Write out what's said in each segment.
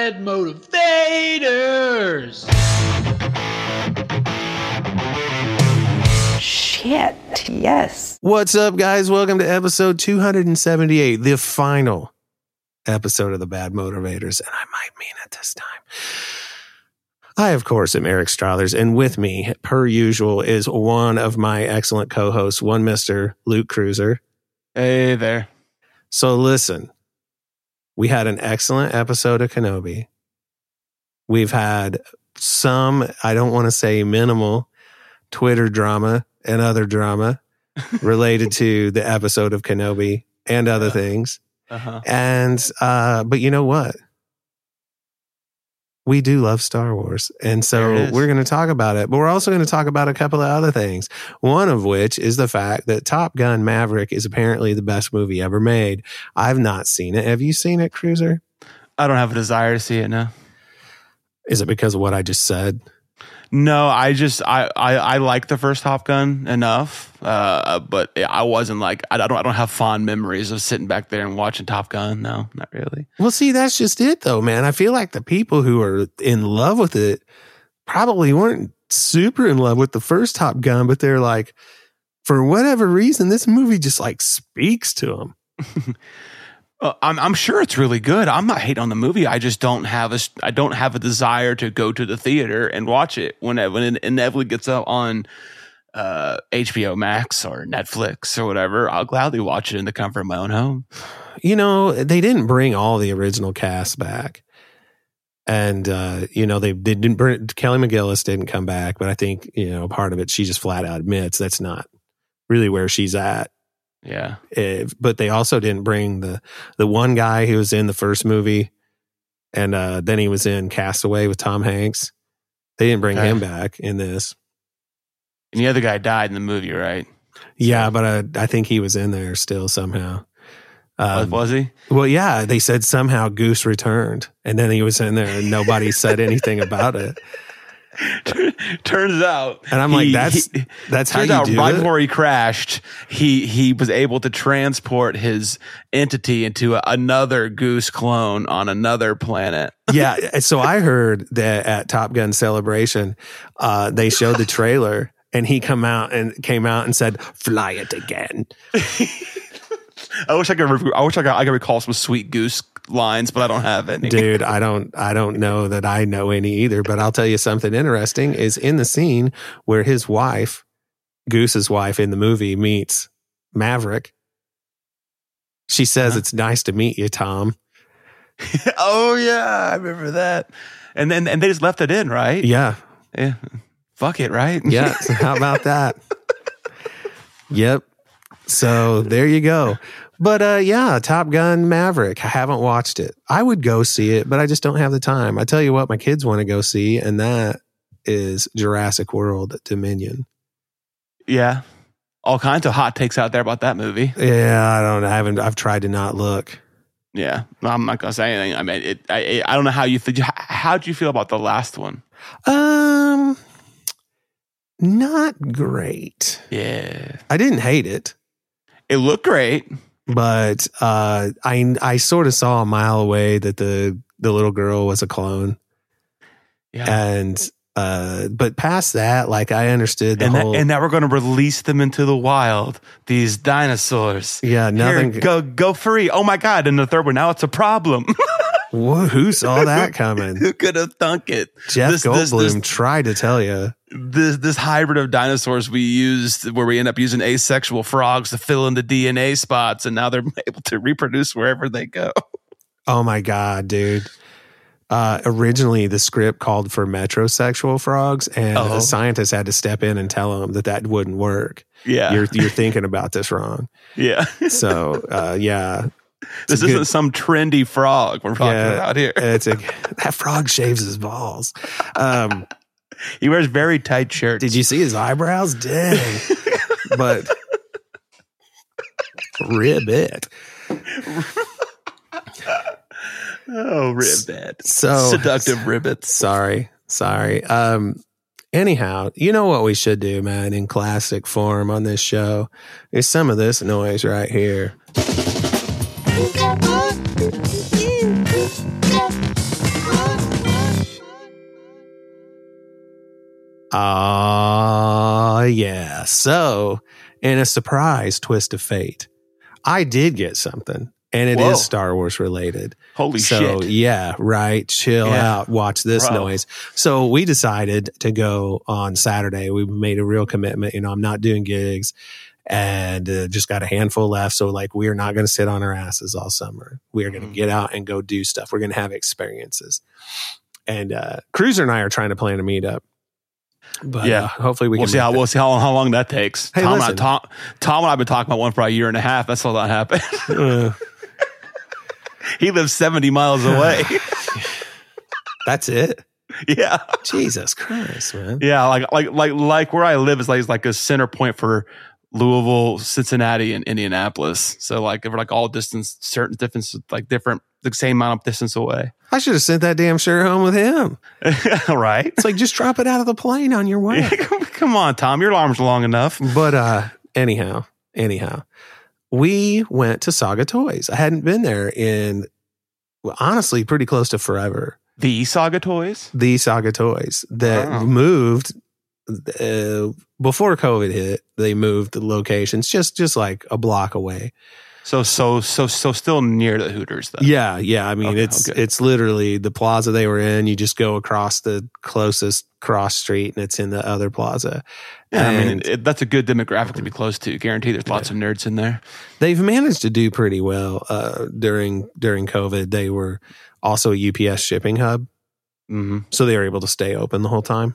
Bad Motivators. Shit, yes. What's up, guys? Welcome to episode 278, the final episode of the Bad Motivators, and I might mean it this time. I, of course, am Eric Strathers, and with me, per usual, is one of my excellent co-hosts, one Mr. Luke Cruiser. Hey there. So listen, we had an excellent episode of Kenobi. We've had some, I don't want to say minimal, Twitter drama and other drama related to the episode of Kenobi and other things. And, but you know what? We do love Star Wars. And so we're going to talk about it, but we're also going to talk about a couple of other things. One of which is the fact that Top Gun Maverick is apparently the best movie ever made. I've not seen it. Have you seen it, Cruiser? I don't have a desire to see it now. Is it because of what I just said? No, I like the first Top Gun enough, but I wasn't like I don't have fond memories of sitting back there and watching Top Gun. No, not really. Well, see, that's just it, though, man. I feel like the people who are in love with it probably weren't super in love with the first Top Gun, but they're like, for whatever reason, this movie just like speaks to them. I'm sure it's really good. I'm not hating on the movie. I just don't have a desire to go to the theater and watch it when it inevitably gets up on HBO Max or Netflix or whatever. I'll gladly watch it in the comfort of my own home. You know, they didn't bring all the original cast back. And, you know, they didn't bring, Kelly McGillis didn't come back, but I think, you know, part of it, she just flat out admits that's not really where she's at. Yeah. But they also didn't bring the one guy who was in the first movie, and then he was in Castaway with Tom Hanks. They didn't bring him back in this. And the other guy died in the movie, right? Yeah, but I think he was in there still somehow. Was he? Well, yeah, they said somehow Goose returned, and then he was in there and nobody said anything about it. Turns out, and I'm like, that's how you do right it. Before he crashed, he was able to transport his entity into another Goose clone on another planet. Yeah, so I heard that at Top Gun Celebration, they showed the trailer, and he came out and said, "Fly it again." I wish I could recall some sweet Goose lines, but I don't have any. Dude, I don't know that I know any either, but I'll tell you something interesting is in the scene where his wife, Goose's wife in the movie, meets Maverick. She says, "It's nice to meet you, Tom." Oh yeah, I remember that. And they just left it in, right? Yeah. Fuck it, right? Yeah. So how about that? Yep. So there you go. But yeah, Top Gun Maverick. I haven't watched it. I would go see it, but I just don't have the time. I tell you what, my kids want to go see, and that is Jurassic World Dominion. Yeah. All kinds of hot takes out there about that movie. Yeah, I don't know. I've tried to not look. Yeah. I'm not going to say anything. I mean, I don't know how you feel. How'd you feel about the last one? Not great. Yeah. I didn't hate it. It looked great. But I sort of saw a mile away that the little girl was a clone. Yeah. And but past that, like I understood the whole. And now we're going to release them into the wild. These dinosaurs. Yeah, nothing. Here, go free. Oh my God! And the third one, now it's a problem. Who saw that coming? Who could have thunk it? Jeff Goldblum tried to tell you. This hybrid of dinosaurs we used, where we end up using asexual frogs to fill in the DNA spots, and now they're able to reproduce wherever they go. Oh my God, dude. Originally, the script called for metrosexual frogs, and the scientists had to step in and tell them that wouldn't work. Yeah. You're thinking about this wrong. Yeah. So, yeah. This isn't some trendy frog we're talking about here. That frog shaves his balls. He wears very tight shirts. Did you see his eyebrows? Dang. But ribbit. Oh, ribbit. So seductive ribbits. Sorry. Anyhow, you know what we should do, man, in classic form on this show is some of this noise right here. Yeah. So, in a surprise twist of fate, I did get something, and it Whoa. is Star Wars related. Holy So, shit. yeah, right. Chill Yeah. out. Watch this Bro. noise. So, we decided to go on Saturday. We made a real commitment. I'm not doing gigs and just got a handful left. So, like, we are not going to sit on our asses all summer. We are going to get out and go do stuff. We're going to have experiences. And Cruiser and I are trying to plan a meetup. But Yeah. hopefully we We'll can. see how long that takes. Hey, Tom, listen. and I, Tom and I have been talking about one for a year and a half. That's still not happened. He lives 70 miles away. That's it. Yeah. Jesus Christ, man. Yeah. Like where I live is like a center point for Louisville, Cincinnati, and Indianapolis. So like if we're like all distance, certain difference, like different, the same amount of distance away. I should have sent that damn shirt home with him. Right. It's like, just drop it out of the plane on your way. Come on, Tom. Your alarm's long enough. But anyhow, we went to Saga Toys. I hadn't been there in, well, honestly, pretty close to forever. The Saga Toys? The Saga Toys that Wow. moved before COVID hit. They moved the locations just like a block away. So still near the Hooters though. Yeah. I mean, Okay, it's okay. it's literally the plaza they were in. You just go across the closest cross street, and it's in the other plaza. Yeah, I mean, And that's a good demographic to be close to. Guarantee there's lots of nerds in there. they've managed to do pretty well during COVID. They were also a UPS shipping hub, Mm-hmm. so they were able to stay open the whole time.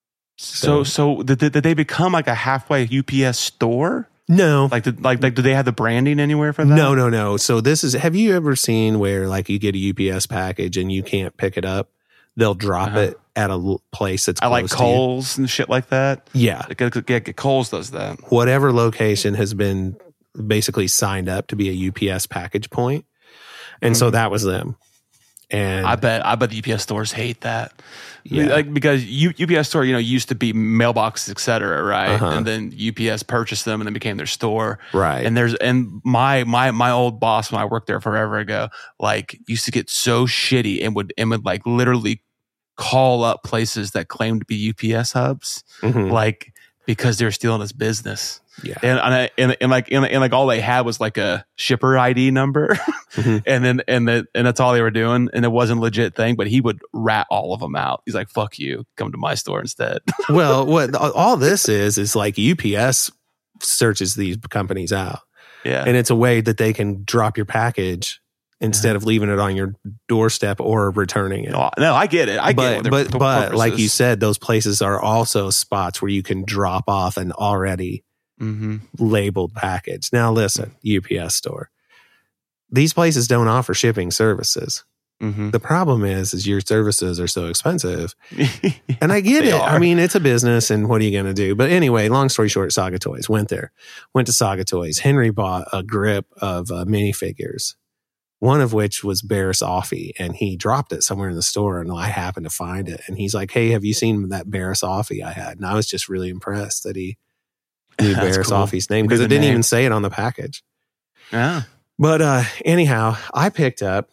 So did they become like a halfway UPS store? No. Like do they have the branding anywhere for that? No. So this is, have you ever seen where like you get a UPS package and you can't pick it up? They'll drop it at a place that's I close like to you. Kohl's and shit like that. Yeah. Kohl's does that. Whatever location has been basically signed up to be a UPS package point. And so that was them. And I bet the UPS stores hate that. Yeah. Like because UPS store, used to be mailboxes, et cetera, right? Uh-huh. And then UPS purchased them and then became their store. Right. And my old boss when I worked there forever ago, like used to get so shitty and would like literally call up places that claimed to be UPS hubs, Mhm. like because they're stealing his business. Yeah. And like all they had was like a shipper ID number, Mhm. and that's all they were doing, and it wasn't a legit thing. But he would rat all of them out. He's like, "Fuck you, come to my store instead." Well, what all this is like UPS searches these companies out, Yeah, and it's a way that they can drop your package instead of leaving it on your doorstep or returning it. no, I get it. I get But it. but like you said, those places are also spots where you can drop off an already mm-hmm. labeled package. Now, listen, UPS store. These places don't offer shipping services. Mm-hmm. The problem is your services are so expensive. And I get They it. are. I mean, it's a business, and what are you going to do? But anyway, long story short, Saga Toys went to Saga Toys. Henry bought a grip of minifigures, one of which was Barris Offee, and he dropped it somewhere in the store, and I happened to find it. And he's like, "Hey, have you seen that Barris Offee I had?" And I was just really impressed that he knew That's Barris cool. Offee's name, Knew because the it didn't name. even say it on the package. Yeah. But anyhow, I picked up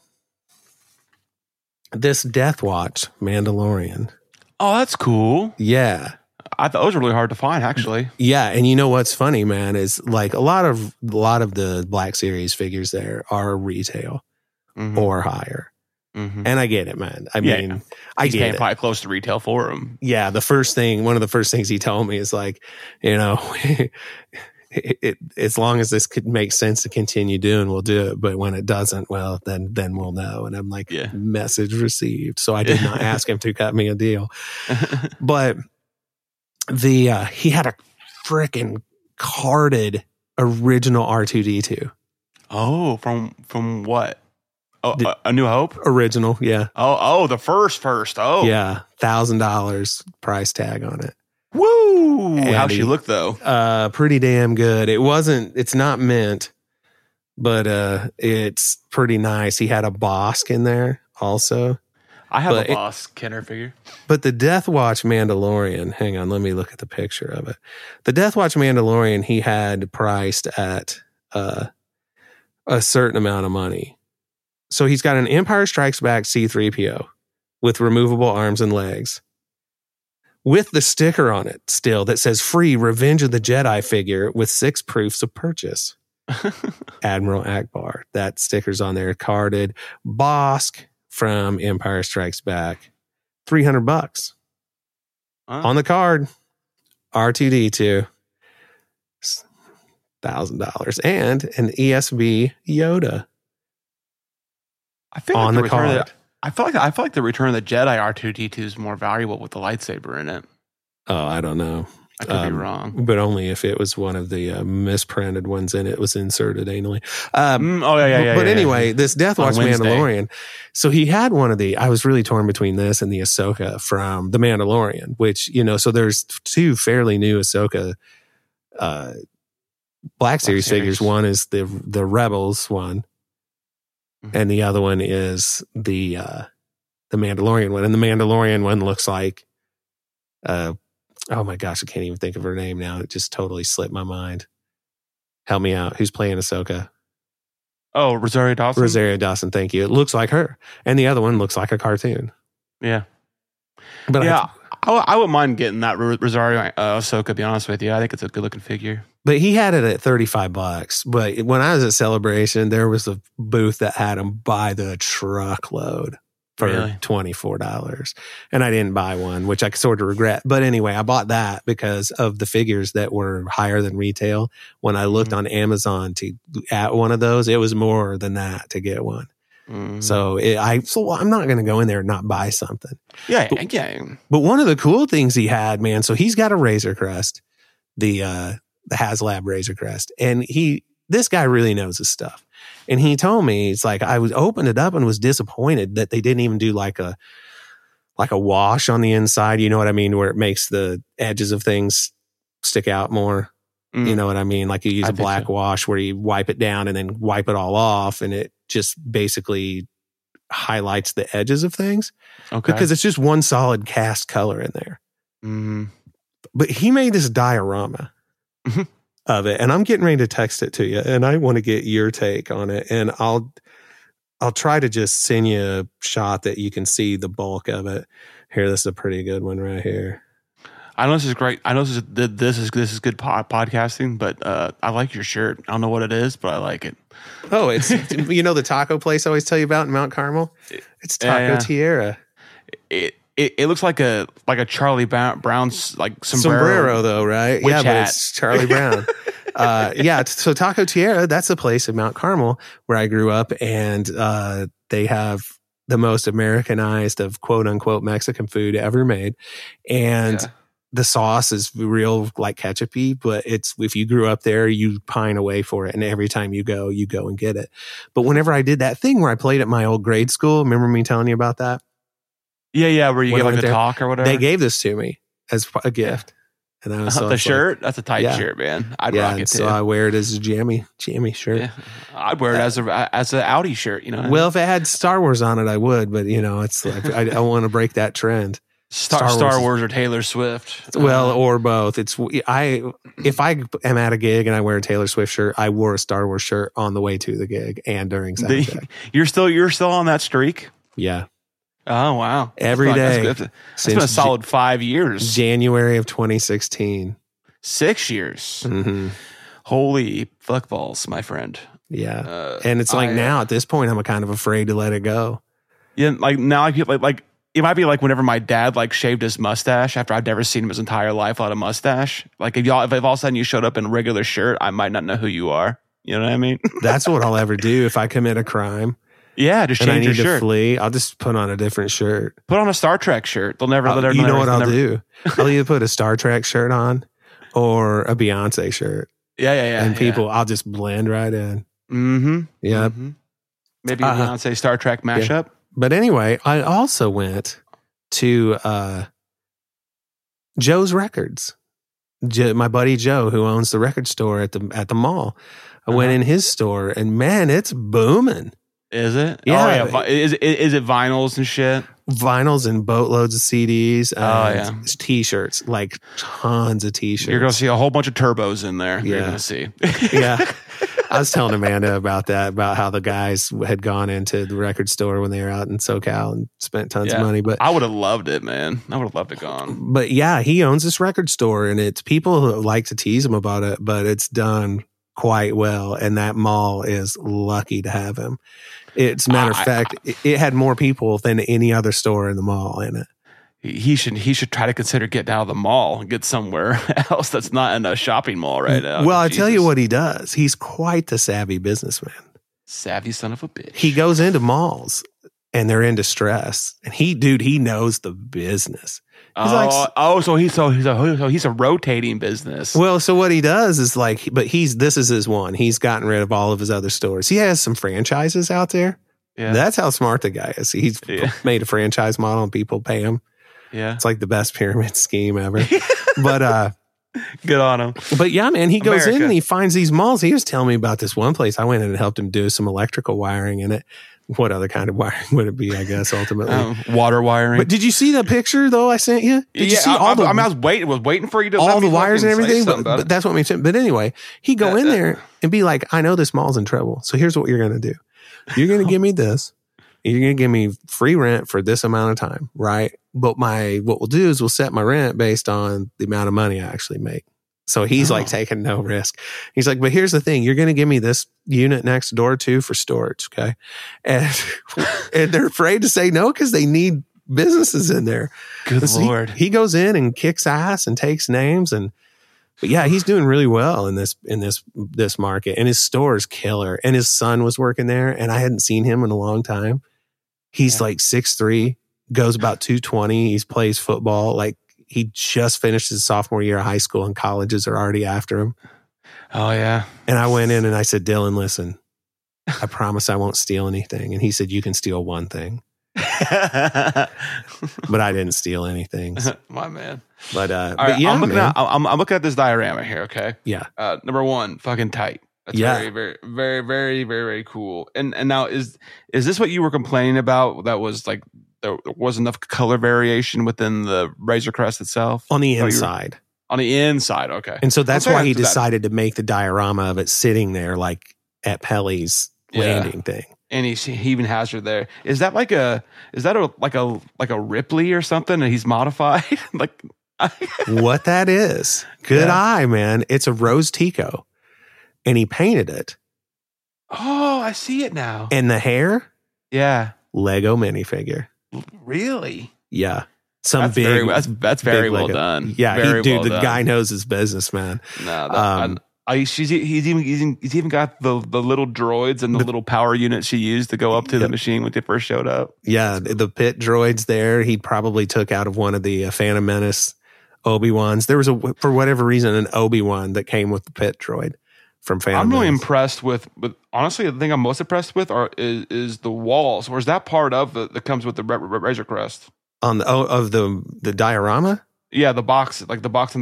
this Death Watch Mandalorian. Oh, that's cool. Yeah. I thought those were really hard to find, actually. Yeah, and you know what's funny, man, is like a lot of the Black Series figures there are retail Mm-hmm. or higher. Mm-hmm. And I get it, man. I Yeah, mean, yeah. I He's get paying it. probably close to retail for them. Yeah, one of the first things he told me is like, as long as this could make sense to continue doing, we'll do it. But when it doesn't, well, then we'll know. And I'm like, Yeah. message received. So I did not ask him to cut me a deal. But he had a freaking carded original R2D2. Oh, from what? Oh, A New Hope? Original, yeah. Oh, the first. Oh, Yeah, $1,000 price tag on it. Woo! And How'd she look though? Pretty damn good. It's not mint, but it's pretty nice. He had a Bosk in there also. I have but a Boss Kenner figure. But the Death Watch Mandalorian, hang on, let me look at the picture of it. The Death Watch Mandalorian, he had priced at a certain amount of money. So he's got an Empire Strikes Back C-3PO with removable arms and legs, with the sticker on it still that says free Revenge of the Jedi figure with 6 proofs of purchase. Admiral Akbar. That sticker's on there. Carded. Bosk from Empire Strikes Back. $300 on the card. R2D2. $1,000 and an ESB Yoda. I feel on like the card. I feel like the Return of the Jedi R2D2 is more valuable with the lightsaber in it. Oh, I don't know. I could be wrong, but only if it was one of the misprinted ones and it was inserted anally. But anyway, this Death Watch Mandalorian. So he had one of the. I was really torn between this and the Ahsoka from the Mandalorian, which so there's 2 fairly new Ahsoka Black Series figures. One is the Rebels one, and the other one is the Mandalorian one. And the Mandalorian one looks like oh my gosh, I can't even think of her name now. It just totally slipped my mind. Help me out. Who's playing Ahsoka? Oh, Rosario Dawson. Rosario Dawson, thank you. It looks like her. And the other one looks like a cartoon. Yeah. But yeah, I wouldn't mind getting that Rosario Ahsoka, to be honest with you. I think it's a good looking figure. But he had it at $35. But when I was at Celebration, there was a booth that had them by the truckload for $24. And I didn't buy one, which I sort of regret. But anyway, I bought that because of the figures that were higher than retail. When I looked on Amazon at one of those, it was more than that to get one. So I'm not going to go in there and not buy something. Yeah. But one of the cool things he had, man, so he's got a Razor Crest, the HasLab Razor Crest. And this guy really knows his stuff. And he told me, it's like, I opened it up and was disappointed that they didn't even do like a wash on the inside. You know what I mean? Where it makes the edges of things stick out more. You know what I mean? Like you use a black wash where you wipe it down and then wipe it all off. And it just basically highlights the edges of things. Okay. Because it's just one solid cast color in there. But he made this diorama of it, and I'm getting ready to text it to you, and I want to get your take on it, and I'll try to just send you a shot that you can see the bulk of it. Here, this is a pretty good one right here. I know this is great. I know this is good podcasting, but I like your shirt. I don't know what it is, but I like it. Oh, it's the taco place I always tell you about in Mount Carmel. It's Taco Tierra. It looks like a Charlie Brown's like sombrero though, right? Witch hat. But it's Charlie Brown. So Taco Tierra, that's a place in Mount Carmel where I grew up, and they have the most Americanized of quote unquote Mexican food ever made, and the sauce is real like ketchup-y, but it's, if you grew up there, you pine away for it, and every time you go and get it. But whenever I did that thing where I played at my old grade school, remember me telling you about that? Yeah, where you get like a talk or whatever. They gave this to me as a gift. And I was the shirt? That's a tight shirt, man. I'd rock it too. So I wear it as a jammy shirt. Yeah. I'd wear it as an Audi shirt, Well, if it had Star Wars on it, I would, but it's like I want to break that trend. Star Wars or Taylor Swift. Well, or both. If I am at a gig and I wear a Taylor Swift shirt, I wore a Star Wars shirt on the way to the gig and during soundcheck. You're still on that streak? Yeah. Oh, wow. Every day. It's been a solid 5 years. January of 2016. 6 years. Mm-hmm. Holy fuckballs, my friend. Yeah. And it's like now at this point, I'm kind of afraid to let it go. Yeah. Like now, like it might be like whenever my dad like shaved his mustache after I've never seen him his entire life without a mustache. Like if all of a sudden you showed up in a regular shirt, I might not know who you are. You know what I mean? That's what I'll ever do if I commit a crime. Yeah, just change your shirt. And I need to flee. I'll just put on a different shirt. Put on a Star Trek shirt. They'll never. You know what I'll do? I'll either put a Star Trek shirt on or a Beyonce shirt. Yeah. And people, I'll just blend right in. Mm-hmm. Yep. Mm-hmm. Maybe a Beyonce Star Trek mashup. Yeah. But anyway, I also went to Joe's Records. My buddy Joe, who owns the record store at the mall. I went in his store, and man, it's booming. Is it? Yeah. Oh, yeah. Is it vinyls and shit? Vinyls and boatloads of CDs. T-shirts, like tons of T-shirts. You're going to see a whole bunch of turbos in there. You're going to see. Yeah. I was telling Amanda about that, about how the guys had gone into the record store when they were out in SoCal and spent tons of money. But I would have loved it, man. I would have loved it gone. But yeah, he owns this record store, and it's people who like to tease him about it, but it's done quite well. And that mall is lucky to have him. It's a matter of fact, it had more people than any other store in the mall in it. He should try to consider getting out of the mall and get somewhere else that's not in a shopping mall right now. Well, I tell you what he does. He's quite the savvy businessman. Savvy son of a bitch. He goes into malls and they're in distress, and he knows the business. So he's a rotating business. Well, so what he does is this is his one. He's gotten rid of all of his other stores. He has some franchises out there. Yeah. That's how smart the guy is. He's made a franchise model and people pay him. Yeah. It's like the best pyramid scheme ever. But good on him. But yeah, man, he goes in and he finds these malls. He was telling me about this one place. I went in and helped him do some electrical wiring in it. What other kind of wiring would it be, I guess, ultimately? Water wiring. But did you see that picture, though, I sent you? Did you see I was waiting for you to all the wires and everything, but that's what made sense. But anyway, he'd go in there and be like, I know this mall's in trouble, so here's what you're going to do. You're going to give me this. You're going to give me free rent for this amount of time, right? But what we'll do is we'll set my rent based on the amount of money I actually make. So he's like taking no risk. He's like, but here's the thing. You're going to give me this unit next door too for storage. Okay. And they're afraid to say no because they need businesses in there. Good Lord. He goes in and kicks ass and takes names. But yeah, he's doing really well in this market, and his store is killer. And his son was working there, and I hadn't seen him in a long time. He's like 6'3", goes about 220. He plays football. Like, he just finished his sophomore year of high school, and colleges are already after him. Oh, yeah. And I went in and I said, Dylan, listen, I promise I won't steal anything. And he said, you can steal one thing. But I didn't steal anything. My man. But right, yeah, I'm looking at this diorama here, okay? Yeah. Number one, fucking tight. That's very, very, very, very, very, very cool. And now is this what you were complaining about? That was like there was enough color variation within the Razor Crest itself? On the inside. On the inside, okay. And so that's why he decided to make the diorama of it sitting there like at Pelly's landing thing. And he even has her there. Is that like a Ripley or something? And he's modified? Like what that is? Good eye, man. It's a Rose Tico, and he painted it. Oh, I see it now. And the hair, Lego minifigure. Really? Yeah. That's very well done. Yeah, very the guy knows his business, man. No, he's even got the little droids and the little power unit she used to go up to the machine when they first showed up. Yeah, the pit droids there. He probably took out of one of the Phantom Menace Obi-Wans. There was for whatever reason an Obi-Wan that came with the pit droid from Phantom I'm really Menace. impressed with honestly, the thing I'm most impressed with is the walls. Or is that part of that comes with the Razor Crest? On the diorama? Yeah, the box and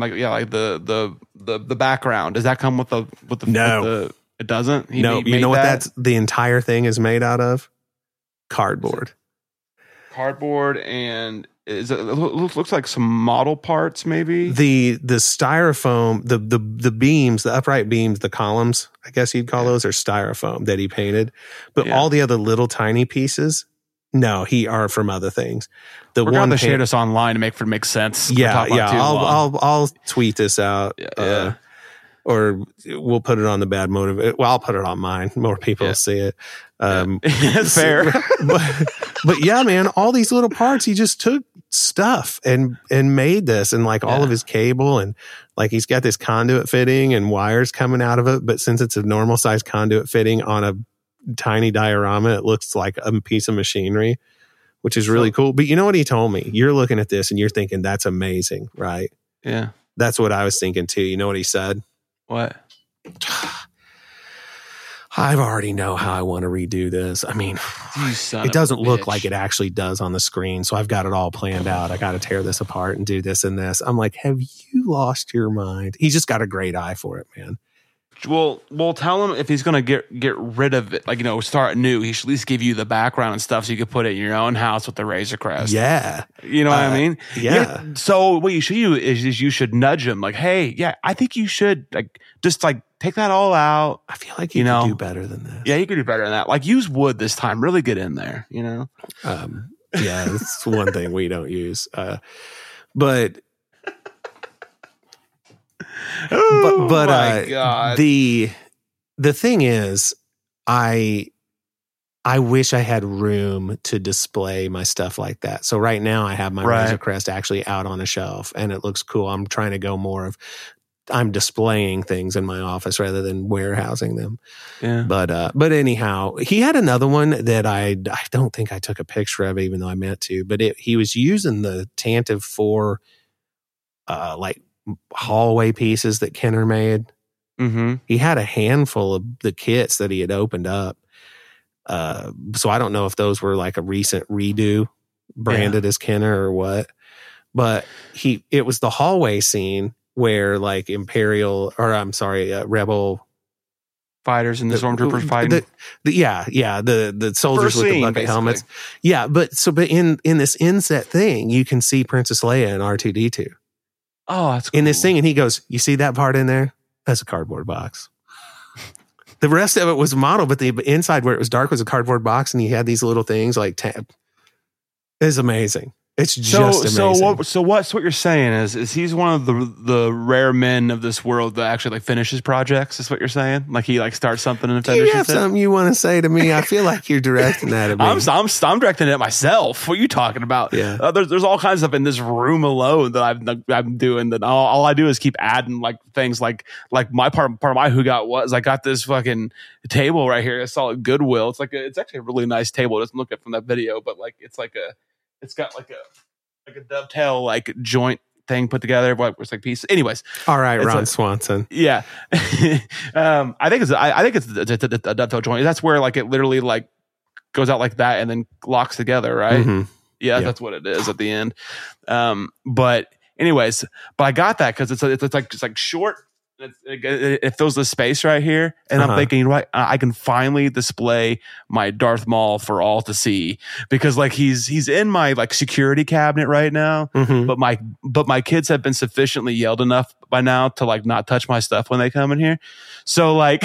the background. Does that come with the No. It doesn't? You know what that's the entire thing is made out of? Cardboard. Cardboard, and it looks like some model parts maybe. The styrofoam, the beams, the upright beams, the columns, I guess you'd call those, are styrofoam that he painted. But all the other little tiny pieces, no, he are from other things. We're going to share this online to make sense. Yeah. I'll tweet this out. Or we'll put it on the Bad Motive. Well, I'll put it on mine. More people will see it. That's fair. but yeah, man, all these little parts, he just took stuff and made this, and like all of his cable, and like he's got this conduit fitting and wires coming out of it. But since it's a normal size conduit fitting on a tiny diorama, it looks like a piece of machinery, which is really cool. But you know what he told me? You're looking at this and you're thinking, that's amazing, right? Yeah. That's what I was thinking too. You know what he said? What? I already know how I want to redo this. I mean, it doesn't look like it actually does on the screen, so I've got it all planned out. I got to tear this apart and do this and this. I'm like, have you lost your mind? He's just got a great eye for it, man. Well, we'll tell him if he's going to get rid of it, like, start new, he should at least give you the background and stuff so you could put it in your own house with the Razor Crest. Yeah. You know what I mean? Yeah. So what you should do is you should nudge him like, hey, I think you should just like take that all out. I feel like you could do better than this. Yeah, you could do better than that. Like use wood this time. Really get in there, you know? Yeah, it's one thing we don't use. But my God. The thing is, I wish I had room to display my stuff like that. So right now I have my Razor Crest actually out on a shelf and it looks cool. I'm trying to go more of I'm displaying things in my office rather than warehousing them. Yeah. But anyhow, he had another one that I don't think I took a picture of, even though I meant to. But he was using the Tantive 4 like hallway pieces that Kenner made. Mm-hmm. He had a handful of the kits that he had opened up. So I don't know if those were like a recent redo, branded as Kenner or what. But it was the hallway scene where like Rebel fighters and the stormtroopers fighting. The soldiers with the bucket basically. helmets. Yeah, but in this inset thing, you can see Princess Leia and R2-D2. Oh, that's cool. In this thing, and he goes, "You see that part in there? That's a cardboard box." The rest of it was modeled, but the inside where it was dark was a cardboard box, and he had these little things like tab. It's amazing. It's just amazing. So what you're saying is he's one of the rare men of this world that actually like finishes projects. Is what you're saying? Like he like starts something and finishes it. Do you have something you want to say to me? I feel like you're directing that at me. I'm directing it at myself. What are you talking about? Yeah. There's all kinds of stuff in this room alone that I'm doing. That all I do is keep adding like things like my part of my Who Got What is I got this fucking table right here. I saw it at Goodwill. It's actually a really nice table. It doesn't look it from that video, but like it's got like a dovetail like joint thing put together. What was like pieces. Anyways, all right, Ron Swanson. Yeah, I think it's a dovetail joint. That's where like it literally like goes out like that and then locks together, right? Mm-hmm. Yeah, that's what it is at the end. But anyways, I got that because it's like short. It fills the space right here, and I'm thinking, right, I can finally display my Darth Maul for all to see because, like, he's in my like security cabinet right now. Mm-hmm. But my kids have been sufficiently yelled enough by now to like not touch my stuff when they come in here. So like,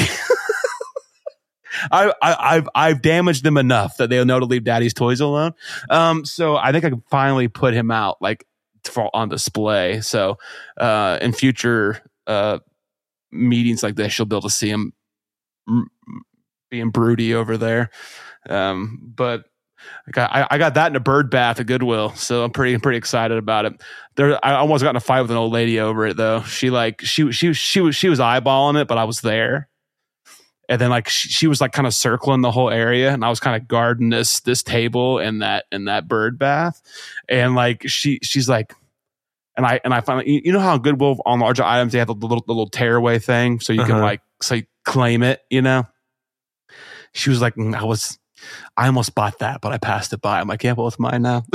I've damaged them enough that they'll know to leave Daddy's toys alone. So I think I can finally put him out like on display. So in future meetings like this, you'll be able to see him being broody over there. But I got that in a bird bath at Goodwill, so I'm pretty excited about it. I almost got in a fight with an old lady over it though. She was eyeballing it, but I was there. And then like she was like kind of circling the whole area, and I was kind of guarding this table and that bird bath. And like she's like, and I finally, you know how Goodwill on larger items they have the little tearaway thing, so you can like claim it, you know. She was like, I almost bought that, but I passed it by. I'm like, yeah, well, it's mine now.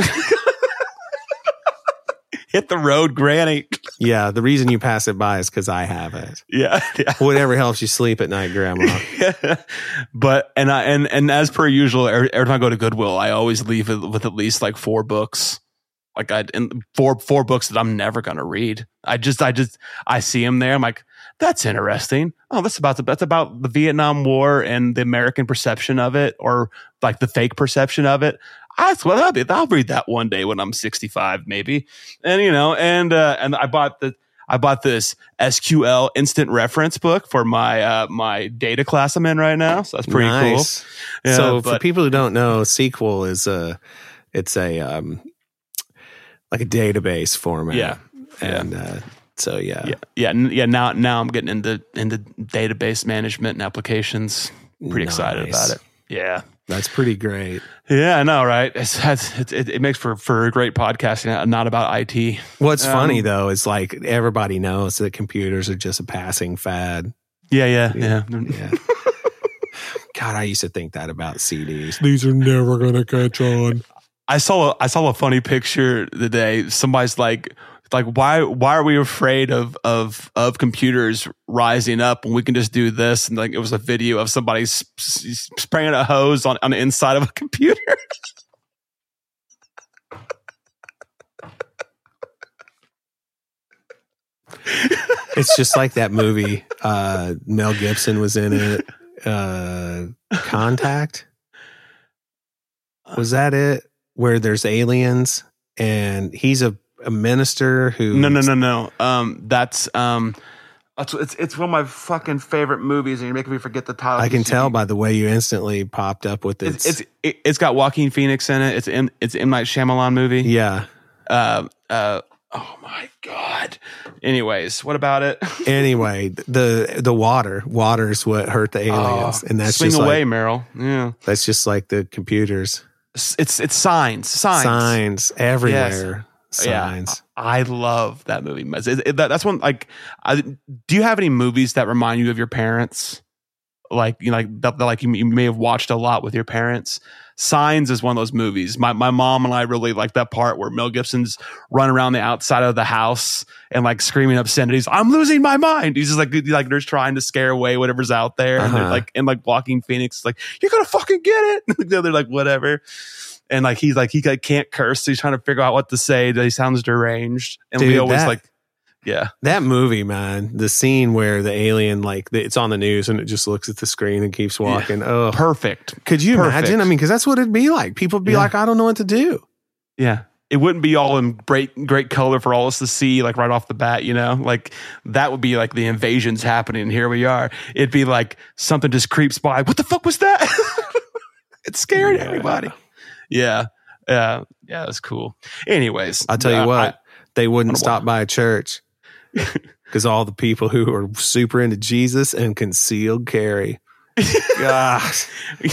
Hit the road, Granny. Yeah, the reason you pass it by is because I have it. Yeah. Whatever helps you sleep at night, Grandma. But and as per usual, every time I go to Goodwill, I always leave it with at least like 4 books. Like four books that I'm never gonna read. I see them there. I'm like, that's interesting. Oh, that's about the Vietnam War and the American perception of it, or like the fake perception of it. I'll read that one day when I'm 65, maybe. And you know, and I bought this SQL instant reference book for my my data class I'm in right now. So that's pretty cool. Yeah, so for people who don't know, SQL is like a database format. Yeah. And so yeah. Now I'm getting into database management and applications. Pretty excited about it. Yeah. That's pretty great. Yeah, I know, right? It makes for great podcasting, not about IT. What's funny though is like everybody knows that computers are just a passing fad. Yeah. God, I used to think that about CDs. These are never gonna catch on. I saw a funny picture today. Somebody's like why are we afraid of computers rising up when we can just do this? And like it was a video of somebody spraying a hose on the inside of a computer. It's just like that movie. Mel Gibson was in it. Contact. Was that it? Where there's aliens and he's a minister who. No. It's one of my fucking favorite movies, and you're making me forget the title. I can tell by the way you instantly popped up with it. It's got Joaquin Phoenix in it. It's M. Night Shyamalan movie. Yeah. Oh my God. Anyways, what about it? Anyway, the water is what hurt the aliens, and that's swing just away, like, Meryl. Yeah, that's just like the computers. It's signs everywhere. Yes. Signs. Yeah, I love that movie. That's one. Like, do you have any movies that remind you of your parents? Like, you know, like you may have watched a lot with your parents. Signs is one of those movies. My mom and I really like that part where Mel Gibson's running around the outside of the house and like screaming obscenities. I'm losing my mind. He's just like they're trying to scare away whatever's out there. Uh-huh. And like Joaquin Phoenix is like, you're gonna fucking get it. They're like, whatever. And like he can't curse, so he's trying to figure out what to say. He sounds deranged. And Dude, Leo was like, yeah. That movie, man, the scene where the alien, like, it's on the news and it just looks at the screen and keeps walking. Yeah. Oh, perfect. Could you imagine? I mean, because that's what it'd be like. People would be like, I don't know what to do. Yeah. It wouldn't be all in great color for all us to see, like right off the bat, you know? Like that would be like the invasion's happening. Here we are. It'd be like something just creeps by. What the fuck was that? It scared everybody. Yeah. That's cool. Anyways, I'll tell you what, they wouldn't stop by a church because all the people who are super into Jesus and concealed carry. Gosh.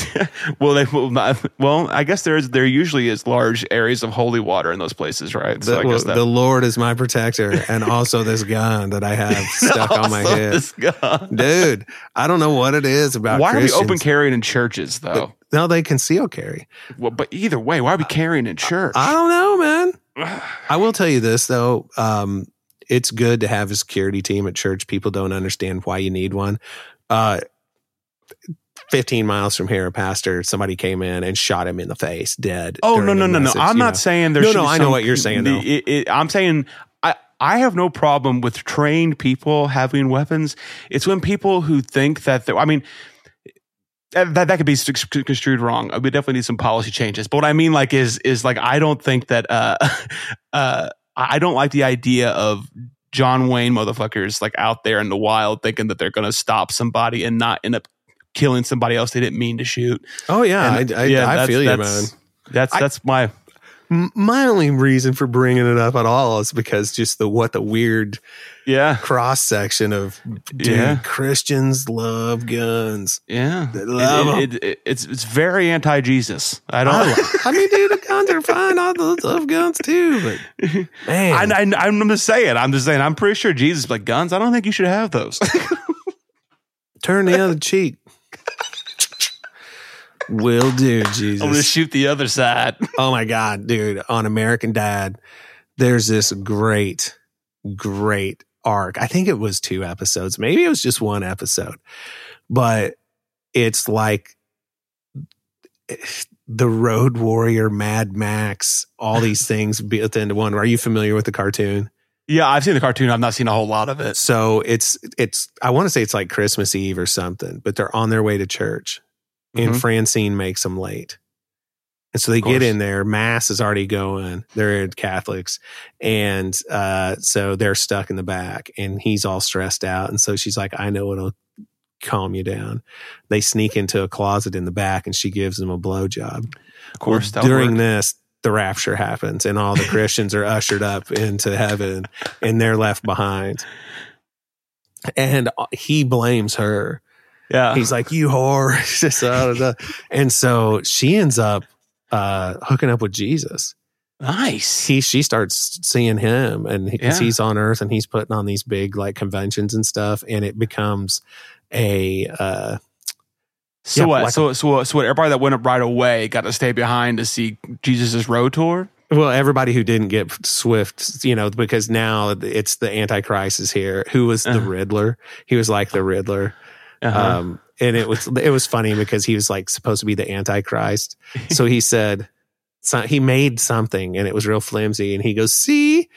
Well, I guess there usually is large areas of holy water in those places, right? So I guess the Lord is my protector, and also this gun that I have stuck on my head. This gun. Dude, I don't know what it is about Why Christians. are we open carrying in churches, though? No, they conceal carry. Well, but either way, why are we carrying in church? I don't know, man. I will tell you this, though. It's good to have a security team at church. People don't understand why you need one. 15 miles from here, a pastor, somebody came in and shot him in the face, dead. Oh, no. I'm not saying there's I know what you're saying, though. I'm saying I have no problem with trained people having weapons. It's when people who think that that could be construed wrong. We definitely need some policy changes. But what I mean, like, is like, I don't think that, I don't like the idea of John Wayne motherfuckers like out there in the wild thinking that they're going to stop somebody and not end up killing somebody else they didn't mean to shoot. Oh yeah. I feel you, man. That's my only reason for bringing it up at all is because just the weird cross section of Christians love guns. Yeah. They love it's very anti-Jesus. I mean, dude, the guns are fine. I love guns too, but man, I'm just saying, I'm pretty sure Jesus is like, guns, I don't think you should have those. Turn the other cheek. Will do, Jesus. I'm going to shoot the other side. Oh my God, dude. On American Dad, there's this great arc. I think it was 2 episodes. Maybe it was just 1 episode. But it's like the Road Warrior, Mad Max, all these things built into one. Are you familiar with the cartoon? Yeah, I've seen the cartoon. I've not seen a whole lot of it. So it's I want to say it's like Christmas Eve or something, but they're on their way to church. And Francine makes them late. And so they get in there. Mass is already going. They're Catholics. And so they're stuck in the back. And he's all stressed out. And so she's like, I know what'll calm you down. They sneak into a closet in the back and she gives them a blowjob. Of course. During this, the rapture happens and all the Christians are ushered up into heaven and they're left behind. And he blames her. Yeah. He's like, you whore. And so she ends up hooking up with Jesus. Nice. She starts seeing him and he's on earth and he's putting on these big like conventions and stuff. And it becomes a, so what everybody that went up right away got to stay behind to see Jesus's road tour? Well, everybody who didn't get swift, because now it's the Antichrist is here, who was the Riddler. He was like the Riddler. And it was funny because he was like supposed to be the Antichrist. So he said, he made something and it was real flimsy. And he goes, see,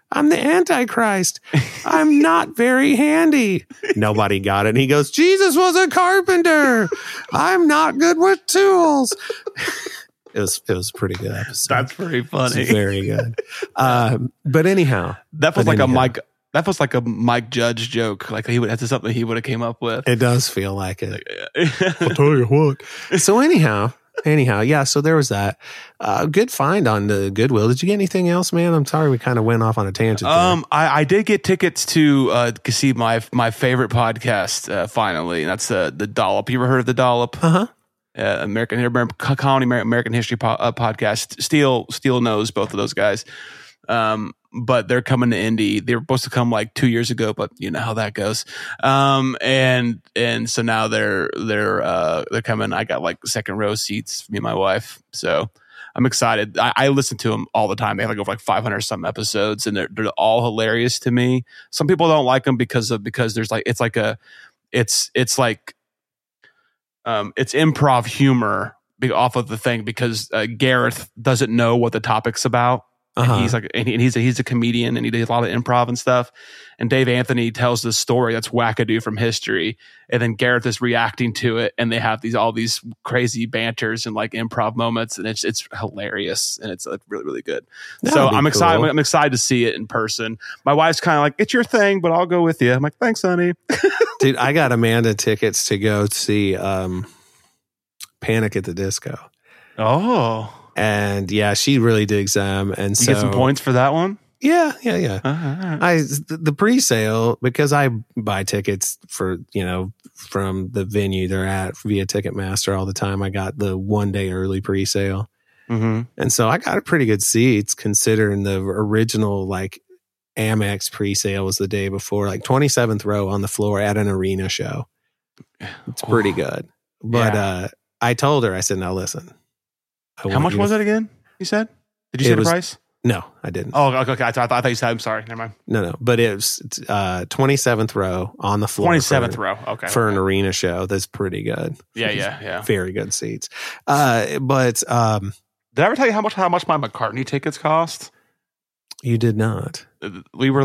I'm the Antichrist. I'm not very handy. Nobody got it. And he goes, Jesus was a carpenter. I'm not good with tools. It was a pretty good episode. That's pretty funny. It's very good. But anyhow. That feels like a Mike. That feels like a Mike Judge joke. Like that's something he would have came up with. It does feel like it. I'll tell you what. So anyhow, yeah. So there was that. Good find on the Goodwill. Did you get anything else, man? I'm sorry we kind of went off on a tangent. I did get tickets to see my favorite podcast finally, and that's the Dollop. You ever heard of the Dollop? American History podcast. Steele knows both of those guys. But they're coming to Indy. They were supposed to come like 2 years ago, but you know how that goes. And so now they're coming. I got like second row seats for me and my wife. So I'm excited. I listen to them all the time. They have like over like 500 some episodes, and they're all hilarious to me. Some people don't like them because there's like it's improv humor off of the thing because Gareth doesn't know what the topic's about. And he's like, and he's a comedian, and he does a lot of improv and stuff. And Dave Anthony tells this story that's wackadoo from history, and then Gareth is reacting to it, and they have all these crazy banters and like improv moments, and it's hilarious, and it's really really good. So I'm excited. Cool. I'm excited to see it in person. My wife's kind of like, it's your thing, but I'll go with you. I'm like, thanks, honey. Dude, I got Amanda tickets to go see Panic at the Disco. Oh. And yeah, she really digs them. And you get some points for that one? Yeah. Right. The pre-sale, because I buy tickets for, from the venue they're at via Ticketmaster all the time. I got the 1 day early pre-sale. Mm-hmm. And so I got a pretty good seats considering the original like Amex pre-sale was the day before, like 27th row on the floor at an arena show. It's pretty good. But I told her, I said, now listen. How much was it again? You said? Did you say the price? No, I didn't. Oh, okay. I thought you said. I'm sorry. Never mind. No. But it was 27th row on the floor. 27th row. Okay. For an arena show, that's pretty good. Yeah. Very good seats. But did I ever tell you how much my McCartney tickets cost? You did not. We're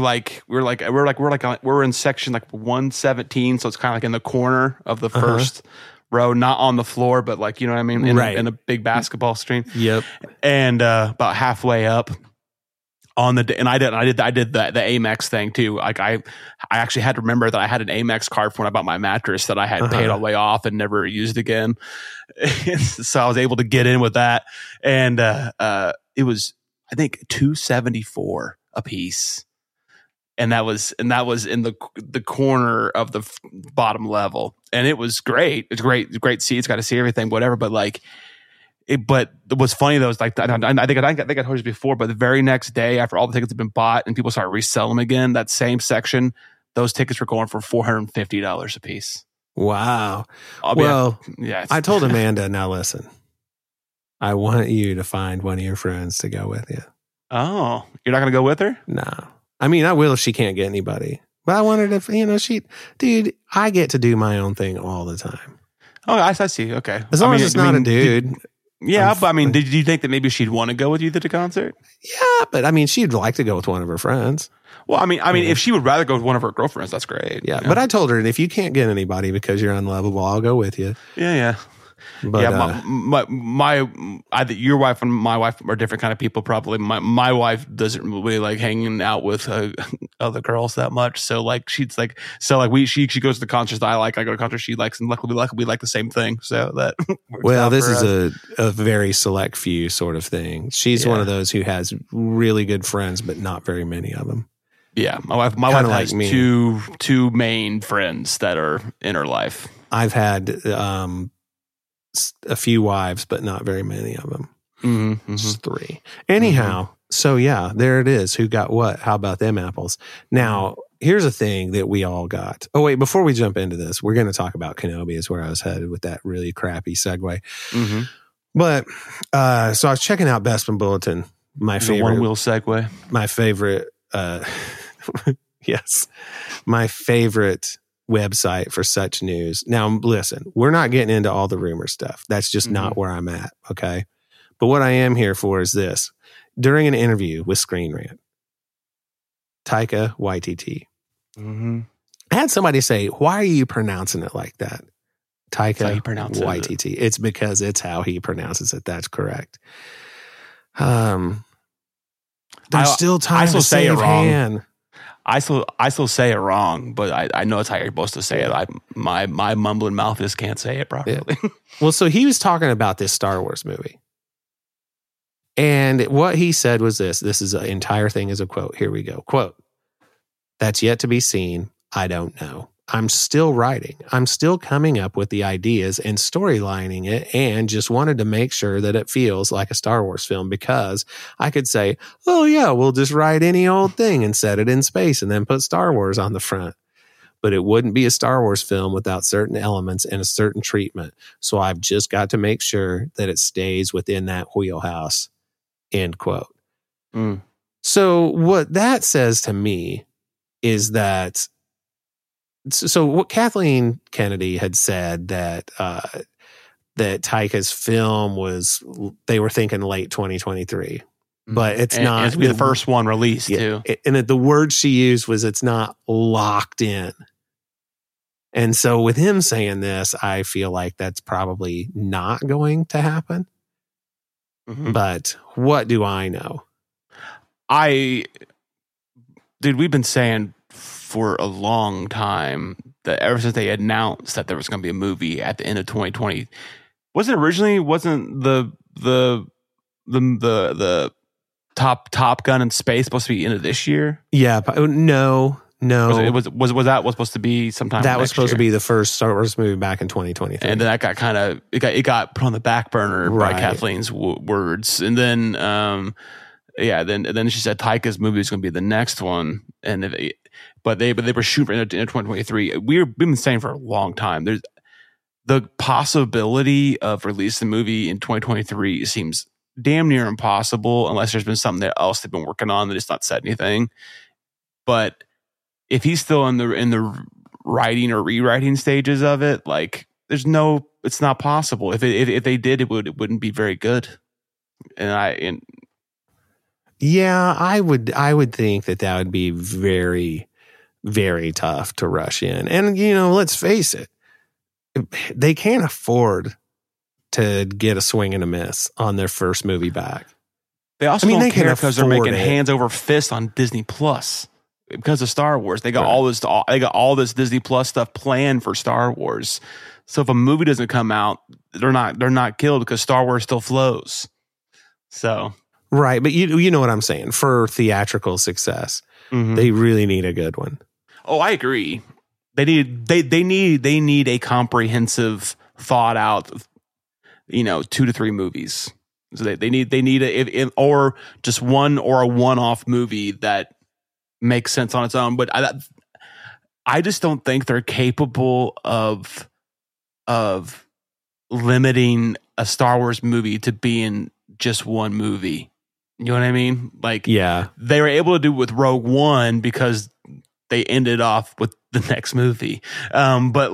in section like 117, so it's kind of like in the corner of the first row, not on the floor, but like, you know what I mean? In a big basketball screen. Yep. And about halfway up on the day, and I did the Amex thing too. Like I actually had to remember that I had an Amex card for when I bought my mattress that I had paid all the way off and never used again. So I was able to get in with that. And it was, I think, $274 a piece. And that was in the corner of the bottom level, and it was great. It's great seats, got to see everything, whatever. But like, but what's funny though is like I think I told you this before, but the very next day after all the tickets had been bought and people started reselling them again, that same section, those tickets were going for $450 a piece. Wow. Yeah. I told Amanda, now listen, I want you to find one of your friends to go with you. Oh, you're not going to go with her? No. I mean, I will if she can't get anybody. But I wanted to, dude, I get to do my own thing all the time. Oh, I see. Okay. As long as it's not a dude. Did you think that maybe she'd want to go with you to the concert? Yeah, but I mean, she'd like to go with one of her friends. Well, I mean, if she would rather go with one of her girlfriends, that's great. Yeah, but I told her, if you can't get anybody because you're unlovable, I'll go with you. Yeah. But, your wife and my wife are different kind of people. Probably my wife doesn't really like hanging out with other girls that much. So like she goes to the concerts that I like. I go to concerts she likes, and luckily we like the same thing. So that this is a very select few sort of thing. She's one of those who has really good friends, but not very many of them. Yeah, my wife has two main friends that are in her life. I've had a few wives, but not very many of them. Mm-hmm. Just 3. Anyhow, so yeah, there it is. Who got what? How about them apples? Now, here's a thing that we all got. Oh, wait, before we jump into this, we're going to talk about Kenobi is where I was headed with that really crappy segue. Mm-hmm. But, so I was checking out Bespin Bulletin, my favorite. One-wheel segue. My favorite, yes, my favorite website for such news. Now, listen, we're not getting into all the rumor stuff. That's just not where I'm at. Okay. But what I am here for is this. During an interview with Screen Rant, Taika Waititi. Mm-hmm. I had somebody say, why are you pronouncing it like that? Taika Waititi. It's because it's how he pronounces it. That's correct. There's still time to save Han. I still say it wrong, but I know it's how you're supposed to say it. My mumbling mouth just can't say it properly. Yeah. Well, so he was talking about this Star Wars movie. And what he said was this is the entire thing is a quote. Here we go. Quote, "That's yet to be seen. I don't know. I'm still writing. I'm still coming up with the ideas and storylining it, and just wanted to make sure that it feels like a Star Wars film, because I could say, oh yeah, we'll just write any old thing and set it in space and then put Star Wars on the front. But it wouldn't be a Star Wars film without certain elements and a certain treatment. So I've just got to make sure that it stays within that wheelhouse." End quote. Mm. So what that says to me is that, so what Kathleen Kennedy had said that Taika's film was, they were thinking late 2023, but it's not. It's be the first one released too. And the word she used was, it's not locked in. And so with him saying this, I feel like that's probably not going to happen. Mm-hmm. But what do I know? Dude, we've been saying for a long time that ever since they announced that there was going to be a movie at the end of 2020, wasn't the Top Gun in space supposed to be into this year? Yeah, no. Was that supposed to be sometime? That was supposed to be the first Star Wars movie back in 2023, and then that got it got put on the back burner by Kathleen's words, and then then she said Taika's movie is going to be the next one, but they were shooting into 2023. We've been saying for a long time, there's the possibility of releasing the movie in 2023 seems damn near impossible unless there's been something else they've been working on that it's not said anything. But if he's still in the writing or rewriting stages of it, like it's not possible. If they did, it wouldn't be very good. I would think that would be very, very tough to rush in. And let's face it, they can't afford to get a swing and a miss on their first movie back. They also don't care because they're making hands over fist on Disney Plus. Because of Star Wars, they got all this Disney Plus stuff planned for Star Wars. So if a movie doesn't come out, they're not killed because Star Wars still flows. So right, but you know what I'm saying. For theatrical success, they really need a good one. Oh, I agree. They need a comprehensive, thought out, 2 to 3 movies. So they need or just one or a one-off movie that makes sense on its own, but I just don't think they're capable of limiting a Star Wars movie to being just one movie. You know what I mean? Like, yeah, they were able to do it with Rogue One because they ended off with the next movie. But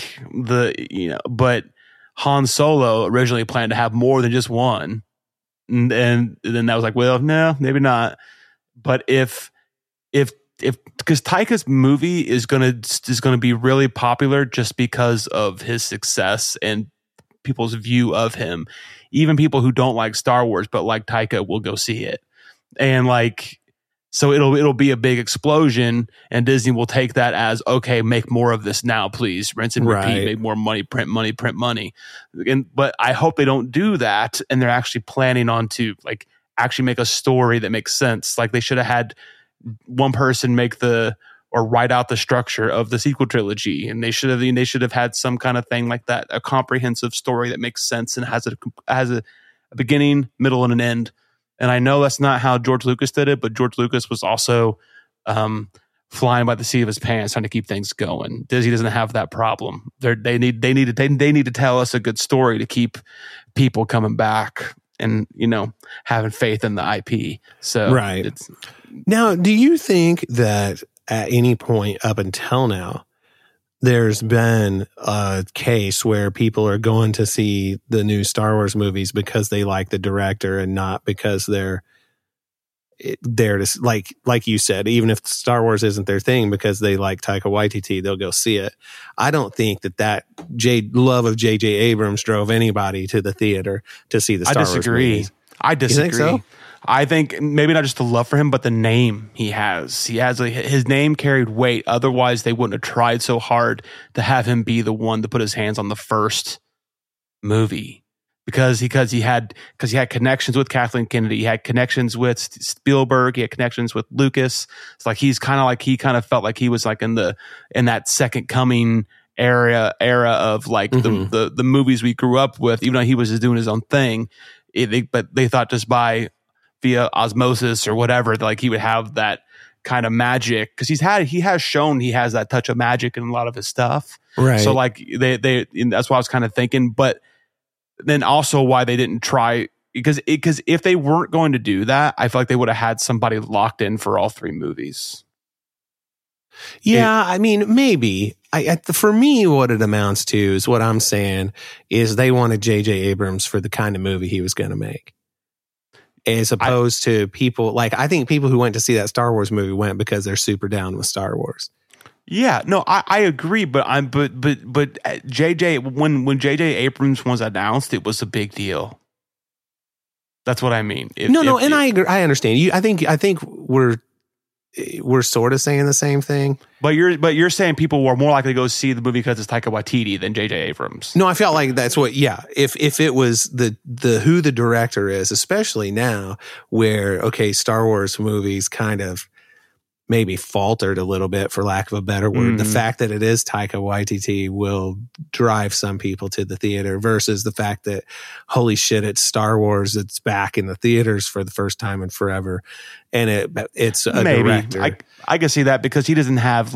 Han Solo originally planned to have more than just one, and then that was like, well, no, maybe not. But if because Taika's movie is gonna be really popular just because of his success and people's view of him, even people who don't like Star Wars but like Taika will go see it, and so it'll be a big explosion, and Disney will take that as, okay, make more of this now, please, rinse and repeat, make more money, print money, but I hope they don't do that, and they're actually planning on to actually make a story that makes sense. Like they should have had one person write out the structure of the sequel trilogy, and they should have had some kind of thing like that, a comprehensive story that makes sense and has a beginning, middle, and an end. And I know that's not how George Lucas did it, but George Lucas was also flying by the seat of his pants, trying to keep things going. Disney doesn't have that problem. They need to tell us a good story to keep people coming back and having faith in the IP. So right. Now, do you think that at any point up until now, there's been a case where people are going to see the new Star Wars movies because they like the director and not because they're there to like you said, even if Star Wars isn't their thing because they like Taika Waititi, they'll go see it. I don't think that love of J.J. Abrams drove anybody to the theater to see the Star Wars movies. I disagree. You think so? I think maybe not just the love for him, but the name he has. His name carried weight. Otherwise, they wouldn't have tried so hard to have him be the one to put his hands on the first movie. Because he had connections with Kathleen Kennedy, he had connections with Spielberg, he had connections with Lucas. It's like he kind of felt like he was like in that second coming era of like the movies we grew up with. Even though he was just doing his own thing, but they thought just via osmosis or whatever, like he would have that kind of magic because he has shown he has that touch of magic in a lot of his stuff. Right. So like that's what I was kind of thinking, but. Then also why they didn't try because if they weren't going to do that, I feel like they would have had somebody locked in for all three movies. Yeah, I mean, maybe. For me, what it amounts to is what I'm saying is they wanted J.J. Abrams for the kind of movie he was going to make. As opposed to people, like, I think people who went to see that Star Wars movie went because they're super down with Star Wars. Yeah, no, I agree, but JJ when JJ Abrams was announced, it was a big deal. That's what I mean. I agree. I understand you. I think we're sort of saying the same thing. But you're saying people were more likely to go see the movie because it's Taika Waititi than JJ Abrams. No, I felt like that's what. Yeah, if it was the who the director is, especially now where Star Wars movies kind of maybe faltered a little bit, for lack of a better word. The fact that it is Taika Waititi will drive some people to the theater versus the fact that, holy shit, it's Star Wars. It's back in the theaters for the first time in forever. And it's a director. I can see that because he doesn't have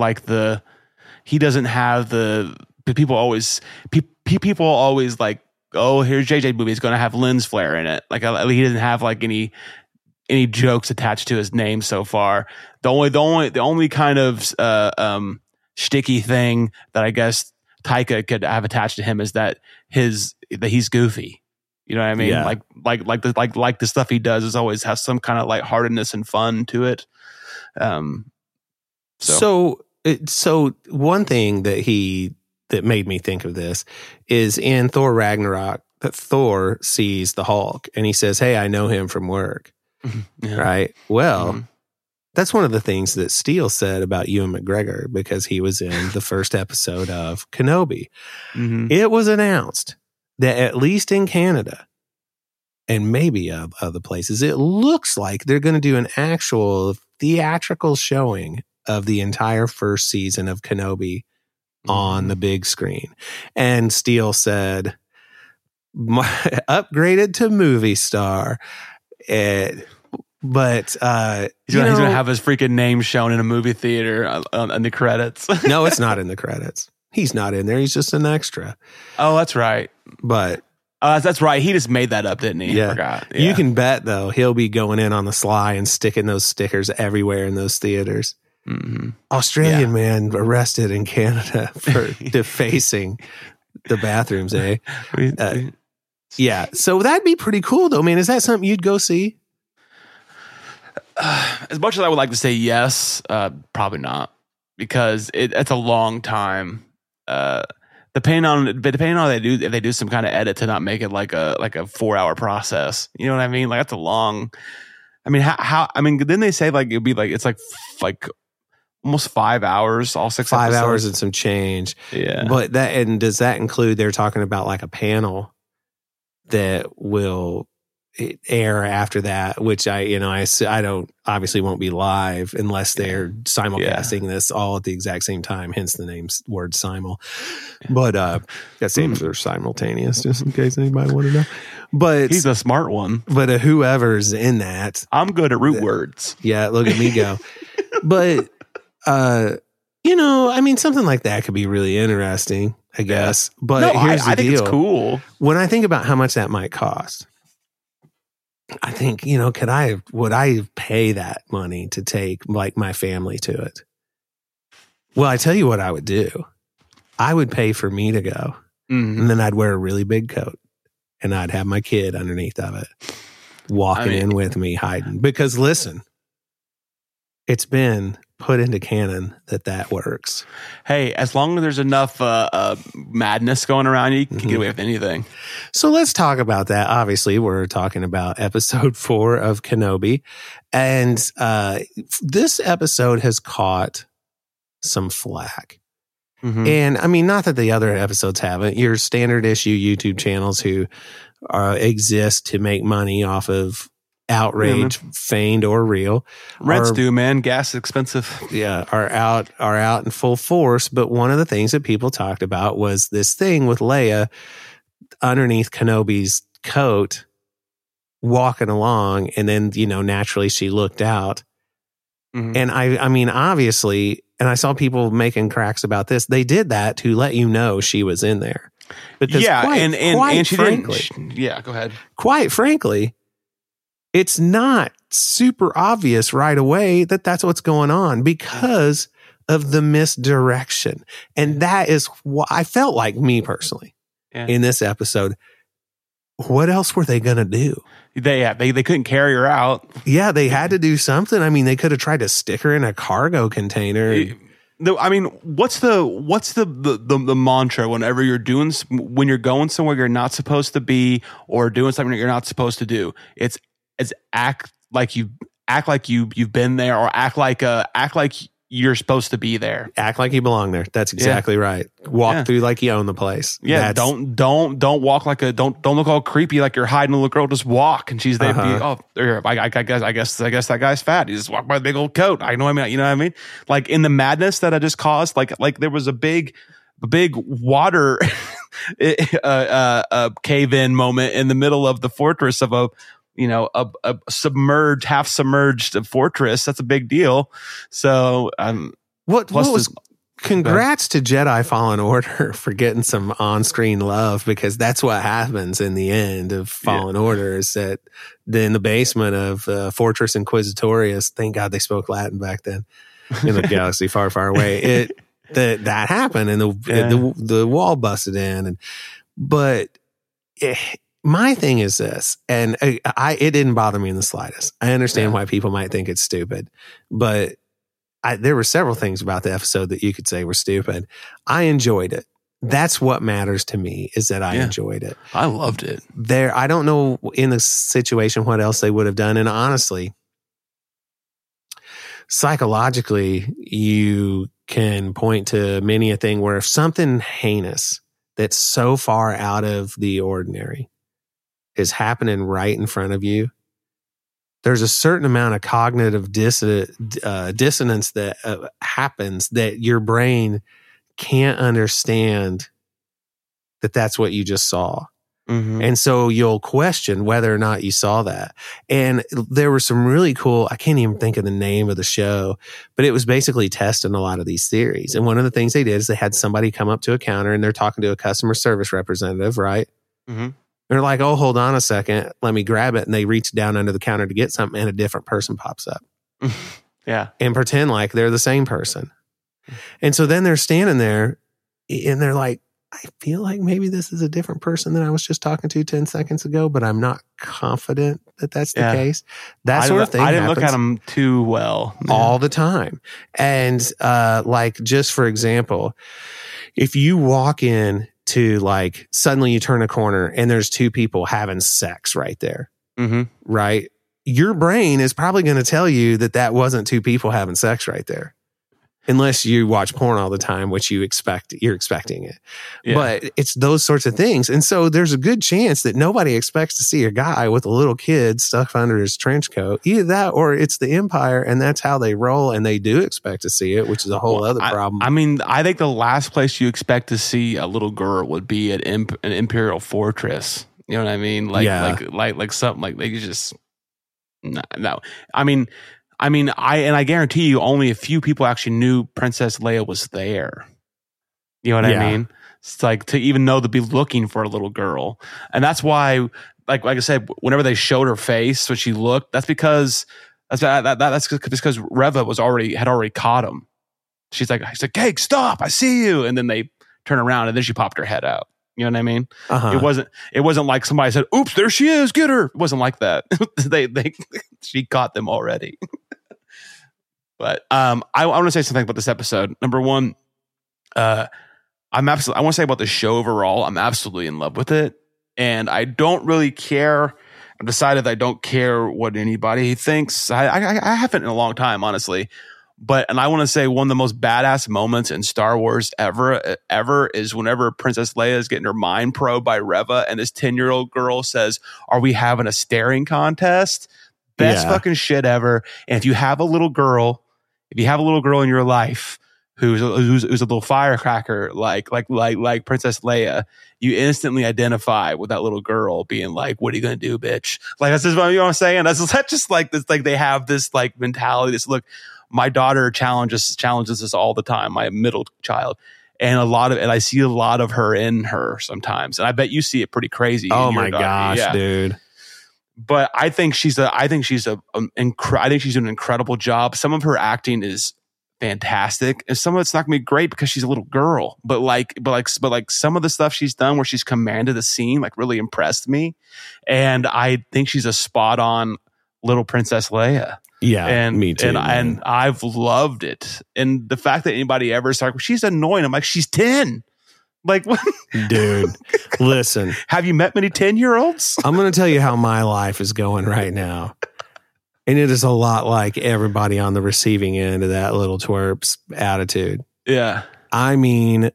people always like, oh, here's JJ movie. It's going to have lens flare in it. Like he doesn't have like any jokes attached to his name so far. The only kind of sticky thing that I guess Taika could have attached to him is that he's goofy. You know what I mean? Yeah. Like the stuff he does is always has some kind of lightheartedness and fun to it. So one thing that made me think of this is in Thor Ragnarok that Thor sees the Hulk and he says, "Hey, I know him from work." Yeah. Right. Well, that's one of the things that Steele said about Ewan McGregor because he was in the first episode of Kenobi. It was announced that at least in Canada and maybe other places, it looks like they're going to do an actual theatrical showing of the entire first season of Kenobi on the big screen. And Steele said, upgraded to movie star. But he's gonna have his freaking name shown in a movie theater in the credits. No, it's not in the credits. He's not in there. He's just an extra. Oh, that's right. But that's right. He just made that up, didn't he? Yeah. I forgot. Yeah. You can bet though he'll be going in on the sly and sticking those stickers everywhere in those theaters. Australian man arrested in Canada for defacing the bathrooms. Yeah, so that'd be pretty cool, though, man. Is that something you'd go see? As much as I would like to say yes, probably not, because it's a long time. Depending on if they do some kind of edit to not make it like a 4-hour process. You know what I mean? Like that's a long. I mean, how? I mean, didn't they say like it'd be like it's like almost 5 hours, all 6 5 episodes? hours and some change. Yeah, but does that include? They're talking about like a panel that will air after that, which I don't obviously won't be live unless they're simulcasting this all at the exact same time, hence the name's word simul. But that stands for simultaneous, just in case anybody want to know. But he's a smart one. But whoever's in that, I'm good at root words. Yeah, look at me go. But I mean, something like that could be really interesting, I guess. But here's the deal. I think it's cool. When I think about how much that might cost, I think, would I pay that money to take like my family to it? Well, I tell you what I would do. I would pay for me to go. And then I'd wear a really big coat and I'd have my kid underneath of it, walking in with me, hiding. Because listen, it's been put into canon that works. Hey, as long as there's enough madness going around, you can get away with anything. So let's talk about that. Obviously, we're talking about episode 4 of Kenobi. And this episode has caught some flack. And I mean, not that the other episodes haven't. Your standard issue YouTube channels who exist to make money off of outrage, feigned or real. Rents do, man. Gas is expensive. Yeah, are out in full force. But one of the things that people talked about was this thing with Leia underneath Kenobi's coat, walking along, and then naturally she looked out. And I mean, obviously, and I saw people making cracks about this. They did that to let you know she was in there. Because and she frankly, didn't. Yeah, go ahead. Quite frankly, it's not super obvious right away that that's what's going on because of the misdirection. And that is what I felt like, me personally, in this episode. What else were they going to do? They couldn't carry her out. Yeah, they had to do something. I mean, they could have tried to stick her in a cargo container. I mean, what's the mantra whenever you're when you're going somewhere you're not supposed to be or doing something that you're not supposed to do? It's act like you've been there, or act like you're supposed to be there. Act like you belong there. That's exactly right. Walk through like you own the place. Yeah. Don't walk like don't look all creepy like you're hiding a little girl. Just walk, and she's there. I guess that guy's fat. He just walked by a big old coat. I know. I mean, you know what I mean? Like in the madness that I just caused. Like there was a big water cave-in moment in the middle of the fortress of a half submerged fortress. That's a big deal. So, congrats to Jedi Fallen Order for getting some on-screen love, because that's what happens in the end of Fallen Order, is that in the basement of Fortress Inquisitorius, thank God they spoke Latin back then in the galaxy far, far away. That happened, and the wall busted in, my thing is this, and it didn't bother me in the slightest. I understand why people might think it's stupid, but there were several things about the episode that you could say were stupid. I enjoyed it. That's what matters to me, is that I enjoyed it. I loved it. I don't know in the situation what else they would have done. And honestly, psychologically, you can point to many a thing where if something heinous that's so far out of the ordinary is happening right in front of you, there's a certain amount of cognitive dissonance that happens that your brain can't understand that that's what you just saw. And so you'll question whether or not you saw that. And there were some really cool, I can't even think of the name of the show, but it was basically testing a lot of these theories. And one of the things they did is they had somebody come up to a counter and they're talking to a customer service representative, right? They're like, oh, hold on a second. Let me grab it. And they reach down under the counter to get something, and a different person pops up. And pretend like they're the same person. And so then they're standing there and they're like, I feel like maybe this is a different person than I was just talking to 10 seconds ago, but I'm not confident that that's the case. That sort of thing I didn't look at them too well. All the time. And like, just for example, if you walk in to like, suddenly you turn a corner and there's two people having sex right there, right? Your brain is probably going to tell you that wasn't two people having sex right there. Unless you watch porn all the time, which you're expecting it. But it's those sorts of things. And so there's a good chance that nobody expects to see a guy with a little kid stuck under his trench coat. Either that or it's the Empire, and that's how they roll, and they do expect to see it, which is a whole other problem. I mean, I think the last place you expect to see a little girl would be at an Imperial Fortress. You know what I mean? Like something like they just no. I guarantee you only a few people actually knew Princess Leia was there. You know what I mean? It's like to even know to be looking for a little girl. And that's why, like I said, whenever they showed her face, when she looked, that's because Reva had already caught him. She's like, hey, stop, I see you. And then they turn around and then she popped her head out. You know what I mean? It wasn't like somebody said, oops, there she is, get her. It wasn't like that. She caught them already. But I want to say something about this episode. Number one, I want to say about the show overall, I'm absolutely in love with it. And I don't really care. I've decided I don't care what anybody thinks. I haven't in a long time, honestly. And I want to say one of the most badass moments in Star Wars ever is whenever Princess Leia is getting her mind probed by Reva, and this 10-year-old girl says, "Are we having a staring contest?" Best fucking shit ever. And if you have a little girl in your life who's a little firecracker like Princess Leia, you instantly identify with that little girl being like, "What are you gonna do, bitch?" Like, that's just what I'm saying. That's just like this. Like, they have this like mentality. This look. My daughter challenges us all the time. My middle child, and I see a lot of her in her sometimes. And I bet you see it pretty crazy. Oh my gosh, dude. But I think she's doing an incredible job. Some of her acting is fantastic, and some of it's not gonna be great because she's a little girl. But some of the stuff she's done where she's commanded a scene like really impressed me, and I think she's a spot on little Princess Leia. Yeah, and me too. And I've loved it. And the fact that anybody ever started, she's annoying. I'm like, she's 10. Like, what? Dude, listen. Have you met many 10-year-olds? I'm going to tell you how my life is going right now. And it is a lot like everybody on the receiving end of that little twerp's attitude. Yeah. I mean,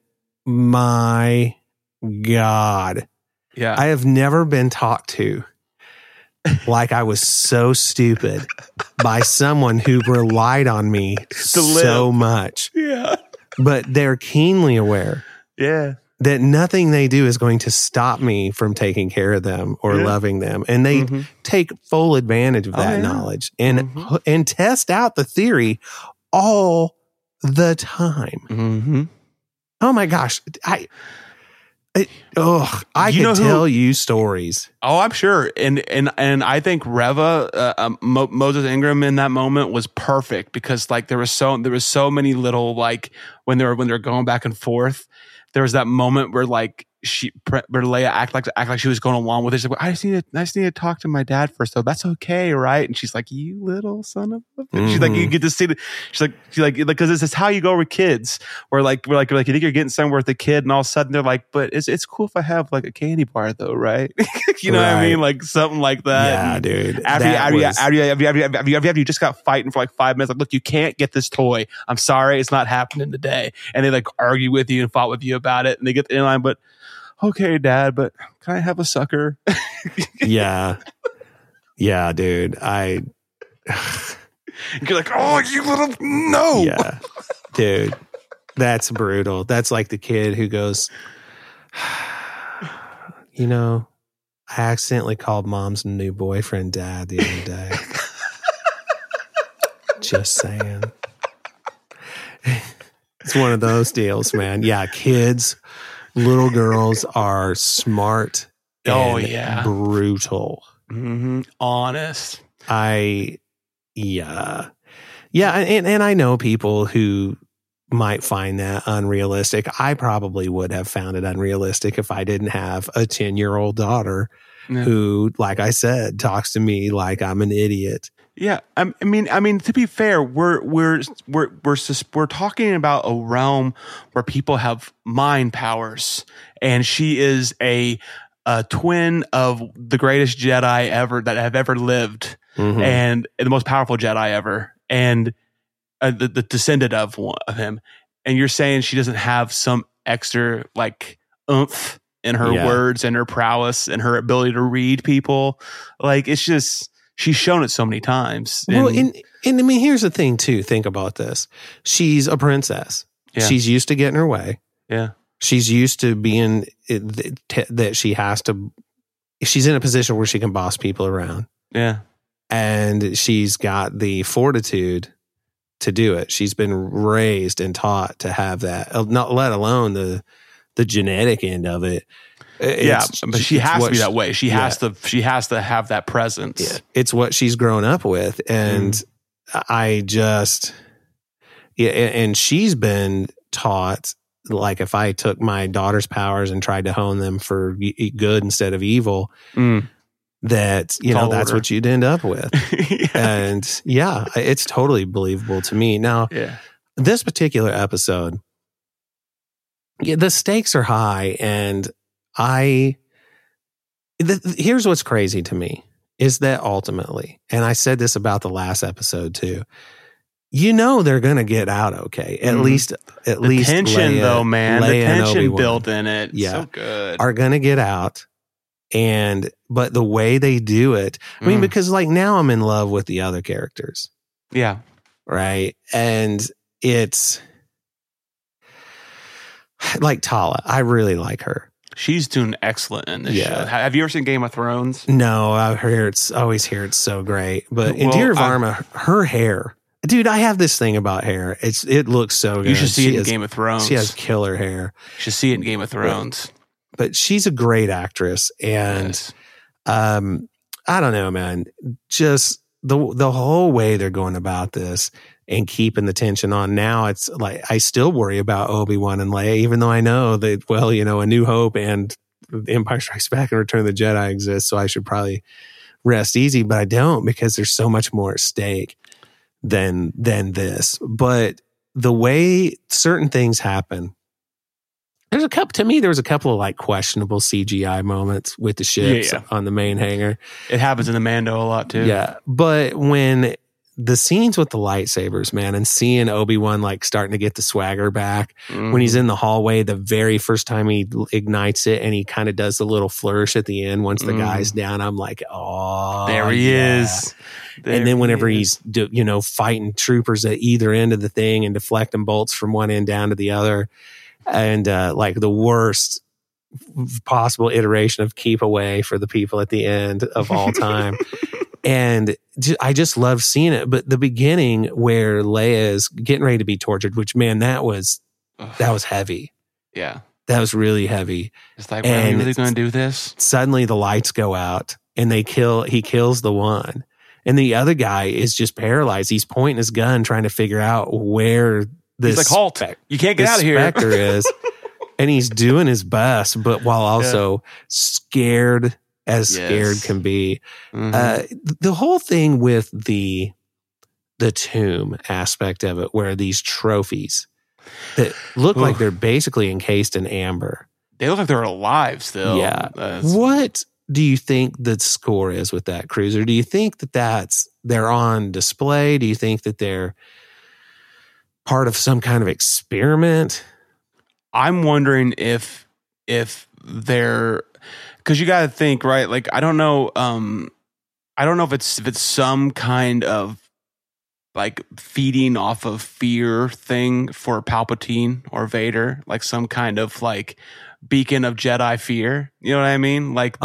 my God. Yeah. I have never been talked to like I was so stupid by someone who relied on me so much. Yeah. But they're keenly aware. Yeah. That nothing they do is going to stop me from taking care of them or loving them. And they take full advantage of that knowledge and test out the theory all the time. Oh my gosh. I could tell you stories. Oh, I'm sure. And I think Reva, Moses Ingram in that moment was perfect because like there was so many little, like when they're going back and forth, there was that moment where like where Leia act like she was going along with it. She's like, I just need to talk to my dad first, though. That's okay, right? And she's like, "You little son of a bitch." She's like, you get to see the. She's like, because this is how you go with kids. Where like you think you're getting somewhere with a kid, and all of a sudden they're like, "But it's cool if I have like a candy bar, though, right?" You know what I mean? Like something like that. Yeah, and dude. After you just got fighting for like 5 minutes, like, look, you can't get this toy. I'm sorry, it's not happening today. And they like argue with you and fought with you about it, and they get the inline, but. Okay, Dad, but can I have a sucker? Yeah, dude. You're like, oh, you little no. Yeah, dude. That's brutal. That's like the kid who goes, you know, I accidentally called Mom's new boyfriend Dad the other day. Just saying. It's one of those deals, man. Yeah, kids. Little girls are smart and brutal. Honest. And I know people who might find that unrealistic. I probably would have found it unrealistic if I didn't have a 10-year-old daughter who, like I said, talks to me like I'm an idiot. Yeah, I mean, to be fair, we're talking about a realm where people have mind powers, and she is a twin of the greatest Jedi ever that have ever lived, and the most powerful Jedi ever, and the descendant of him. And you're saying she doesn't have some extra like oomph in her words and her prowess and her ability to read people? Like, it's just. She's shown it so many times. And I mean, here's the thing, too. Think about this. She's a princess. Yeah. She's used to getting her way. Yeah. She's used to being that she has to. She's in a position where she can boss people around. Yeah. And she's got the fortitude to do it. She's been raised and taught to have that, not let alone the genetic end of it. But she has to be that way. She has to have that presence. Yeah. It's what she's grown up with. And and she's been taught, like, if I took my daughter's powers and tried to hone them for good instead of evil, that, you know, that's what you'd end up with. Yeah. And yeah, it's totally believable to me. Now, this particular episode, the stakes are high, and here's what's crazy to me is that ultimately, and I said this about the last episode too, you know they're going to get out okay. At least the tension, Leia, though, man. Leia the tension Obi-Wan, built in it. So good. Are going to get out. But the way they do it, I mean, because like now I'm in love with the other characters. Yeah. Right. And it's like Tala. I really like her. She's doing excellent in this show. Have you ever seen Game of Thrones? No, I always hear it's so great. But in Dear Varma, her hair, dude, I have this thing about hair. It looks so good. You should see it in Game of Thrones. She has killer hair. You should see it in Game of Thrones. But she's a great actress, and I don't know, man. Just the whole way they're going about this and keeping the tension on. Now it's like I still worry about Obi-Wan and Leia, even though I know that, well, you know, A New Hope and Empire Strikes Back and Return of the Jedi exist, so I should probably rest easy. But I don't, because there's so much more at stake than this. But the way certain things happen, there was a couple of like questionable CGI moments with the ships on the main hangar. It happens in the Mando a lot too. Yeah. But when the scenes with the lightsabers, man, and seeing Obi-Wan like starting to get the swagger back when he's in the hallway, the very first time he ignites it and he kind of does the little flourish at the end once the guy's down, I'm like, oh, there he is. And then whenever he's, you know, fighting troopers at either end of the thing and deflecting bolts from one end down to the other, and like the worst possible iteration of Keep Away for the people at the end of all time. And I just love seeing it. But the beginning where Leia is getting ready to be tortured, which, man, that was heavy. Yeah. That was really heavy. It's like, are you really going to do this? Suddenly the lights go out and he kills the one. And the other guy is just paralyzed. He's pointing his gun, trying to figure out where this... He's like, halt. You can't get out of here. Spectre is. And he's doing his best, but while also scared as scared can be. The whole thing with the tomb aspect of it, where these trophies that look like they're basically encased in amber. They look like they're alive still. Yeah. What do you think the score is with that cruiser? Do you think that they're on display? Do you think that they're part of some kind of experiment? I'm wondering if they're, because you got to think, right? Like, I don't know if it's some kind of like feeding off of fear thing for Palpatine or Vader, like some kind of like beacon of Jedi fear. You know what I mean? Like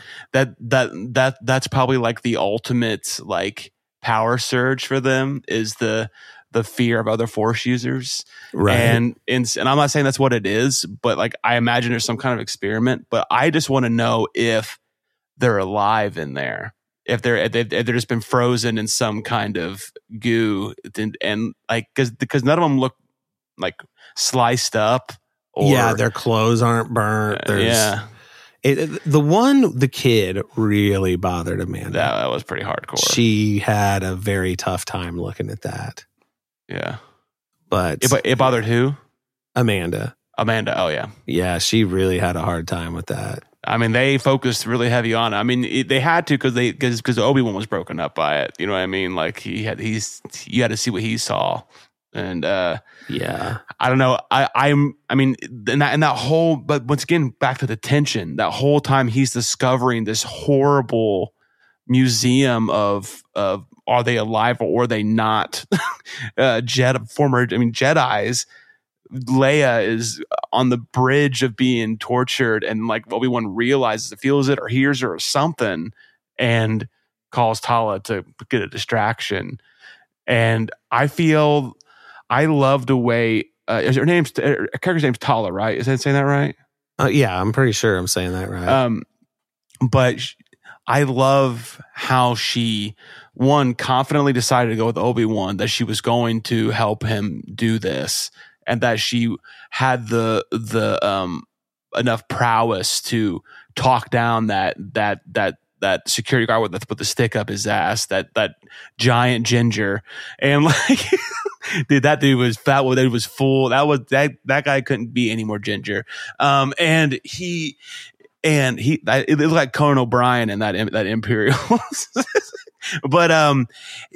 that's probably like the ultimate like power surge for them is the fear of other Force users. Right. And I'm not saying that's what it is, but like I imagine there's some kind of experiment, but I just want to know if they're alive in there. If they're just been frozen in some kind of goo and like, because none of them look like sliced up. Or, their clothes aren't burnt. The kid really bothered Amanda. That was pretty hardcore. She had a very tough time looking at that. Yeah. But it bothered who? Amanda. Oh yeah. Yeah, she really had a hard time with that. I mean, they focused really heavy on it. I mean, they had to because Obi-Wan was broken up by it. You know what I mean? Like you had to see what he saw. And I don't know. I mean, and that whole, but once again, back to the tension. That whole time he's discovering this horrible museum of are they alive or are they not? Jedis. Leia is on the bridge of being tortured, and like Obi-Wan realizes it, feels it, or hears her or something, and calls Tala to get a distraction. And I love the way her character's name's Tala, right? Is that saying that right? Yeah, I'm pretty sure I'm saying that right. But I love how she confidently decided to go with Obi-Wan, that she was going to help him do this, and that she had the enough prowess to talk down that that security guard with the stick up his ass, that giant ginger, and like, dude, that dude was fat. That dude was full. That guy couldn't be any more ginger. And it looked like Conan O'Brien in that Imperial. But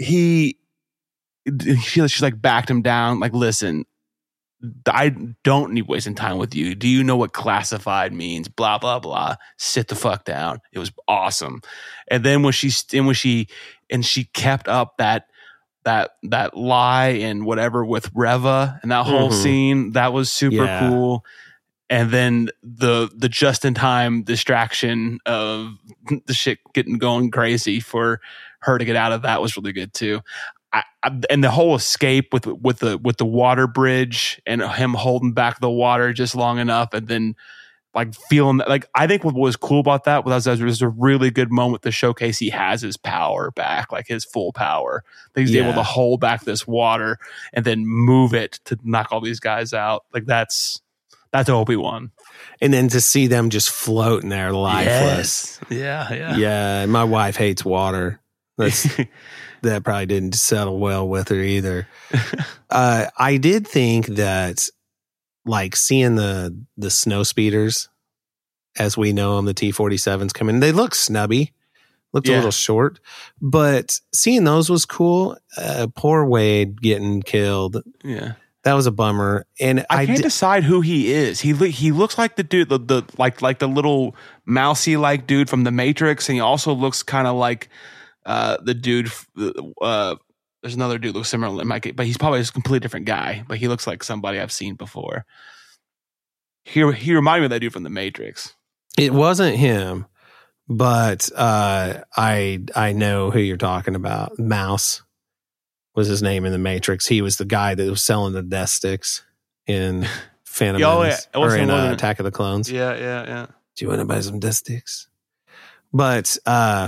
she's like backed him down. Like, listen, I don't need wasting time with you. Do you know what classified means? Blah blah blah. Sit the fuck down. It was awesome. And then when she kept up that lie and whatever with Reva and that whole scene, that was super cool. And then the just in time distraction of the shit getting going crazy for her to get out of that was really good too. And the whole escape with the water bridge and him holding back the water just long enough, and then like feeling like, I think what was cool about that was a really good moment to showcase he has his power back, like his full power. That he's able to hold back this water and then move it to knock all these guys out. Like that's Obi-Wan. And then to see them just floating there lifeless. Yes. Yeah. Yeah. My wife hates water. That probably didn't settle well with her either. I did think that, like, seeing the snow speeders, as we know them, the T-47s come in, they look snubby, looked a little short, but seeing those was cool. Poor Wade getting killed. Yeah. That was a bummer. And I can't decide who he is. He looks like the dude, like the little mousy like dude from The Matrix, and he also looks kind of like the dude. There's another dude looks similar, but he's probably a completely different guy. But he looks like somebody I've seen before. He reminded me of that dude from The Matrix. It wasn't him, but I know who you're talking about. Mouse was his name in The Matrix. He was the guy that was selling the death sticks in Phantom Menace, or in Attack of the Clones. Yeah. Do you want to buy some death sticks? But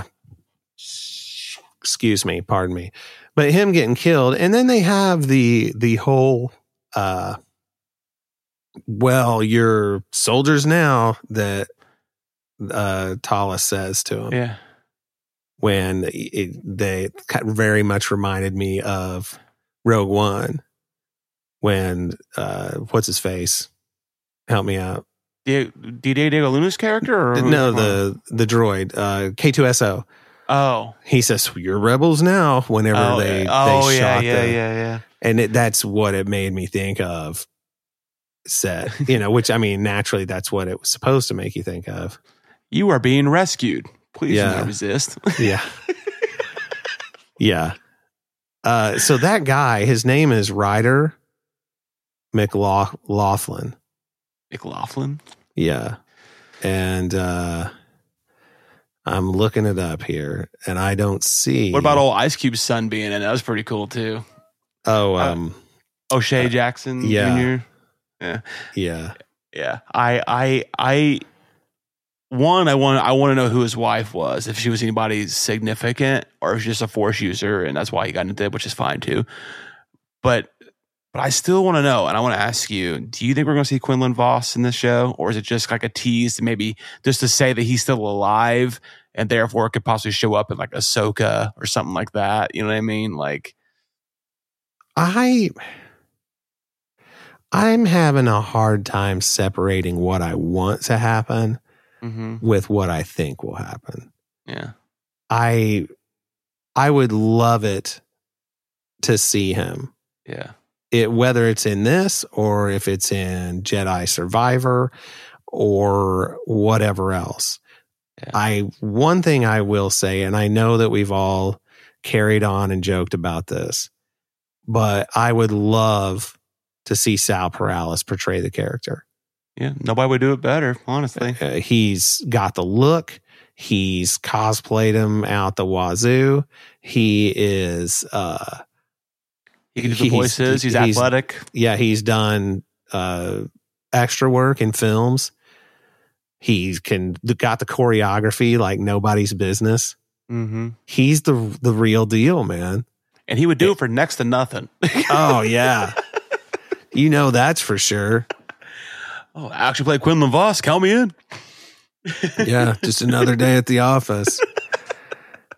excuse me, pardon me. But him getting killed, and then they have the whole well, you're soldiers now, that Tala says to him. Yeah. When they very much reminded me of Rogue One, when what's his face? Help me out. Diego Luna's character, or no, the droid K2SO. Oh, he says, "You're rebels now." Whenever they shot yeah. And that's what it made me think of. Said, which, I mean, naturally, that's what it was supposed to make you think of. You are being rescued. Please do not resist. Yeah. Yeah. So that guy, his name is Ryder McLaughlin. McLaughlin? Yeah. And I'm looking it up here, and I don't see. What about old Ice Cube's son being in it? That was pretty cool, too. Oh, O'Shea Jackson Jr.? Yeah. I want to know who his wife was, if she was anybody significant or if she's just a Force user, and that's why he got into it, which is fine too. But I still want to know, and I want to ask you: do you think we're going to see Quinlan Vos in this show, or is it just like a tease, maybe just to say that he's still alive and therefore could possibly show up in like Ahsoka or something like that? You know what I mean? Like, I'm having a hard time separating what I want to happen with what I think will happen. Yeah. I would love it to see him. Yeah. Whether it's in this or if it's in Jedi Survivor or whatever else. Yeah. One thing I will say, and I know that we've all carried on and joked about this, but I would love to see Sal Perales portray the character. Yeah, nobody would do it better, honestly. He's got the look. He's cosplayed him out the wazoo. He is... he can do the voices. He's athletic. Yeah, he's done extra work in films. He got the choreography like nobody's business. Mm-hmm. He's the real deal, man. And he would do it for next to nothing. Oh, yeah. That's for sure. Oh, I actually played Quinlan Vos. Count me in. Yeah, just another day at the office.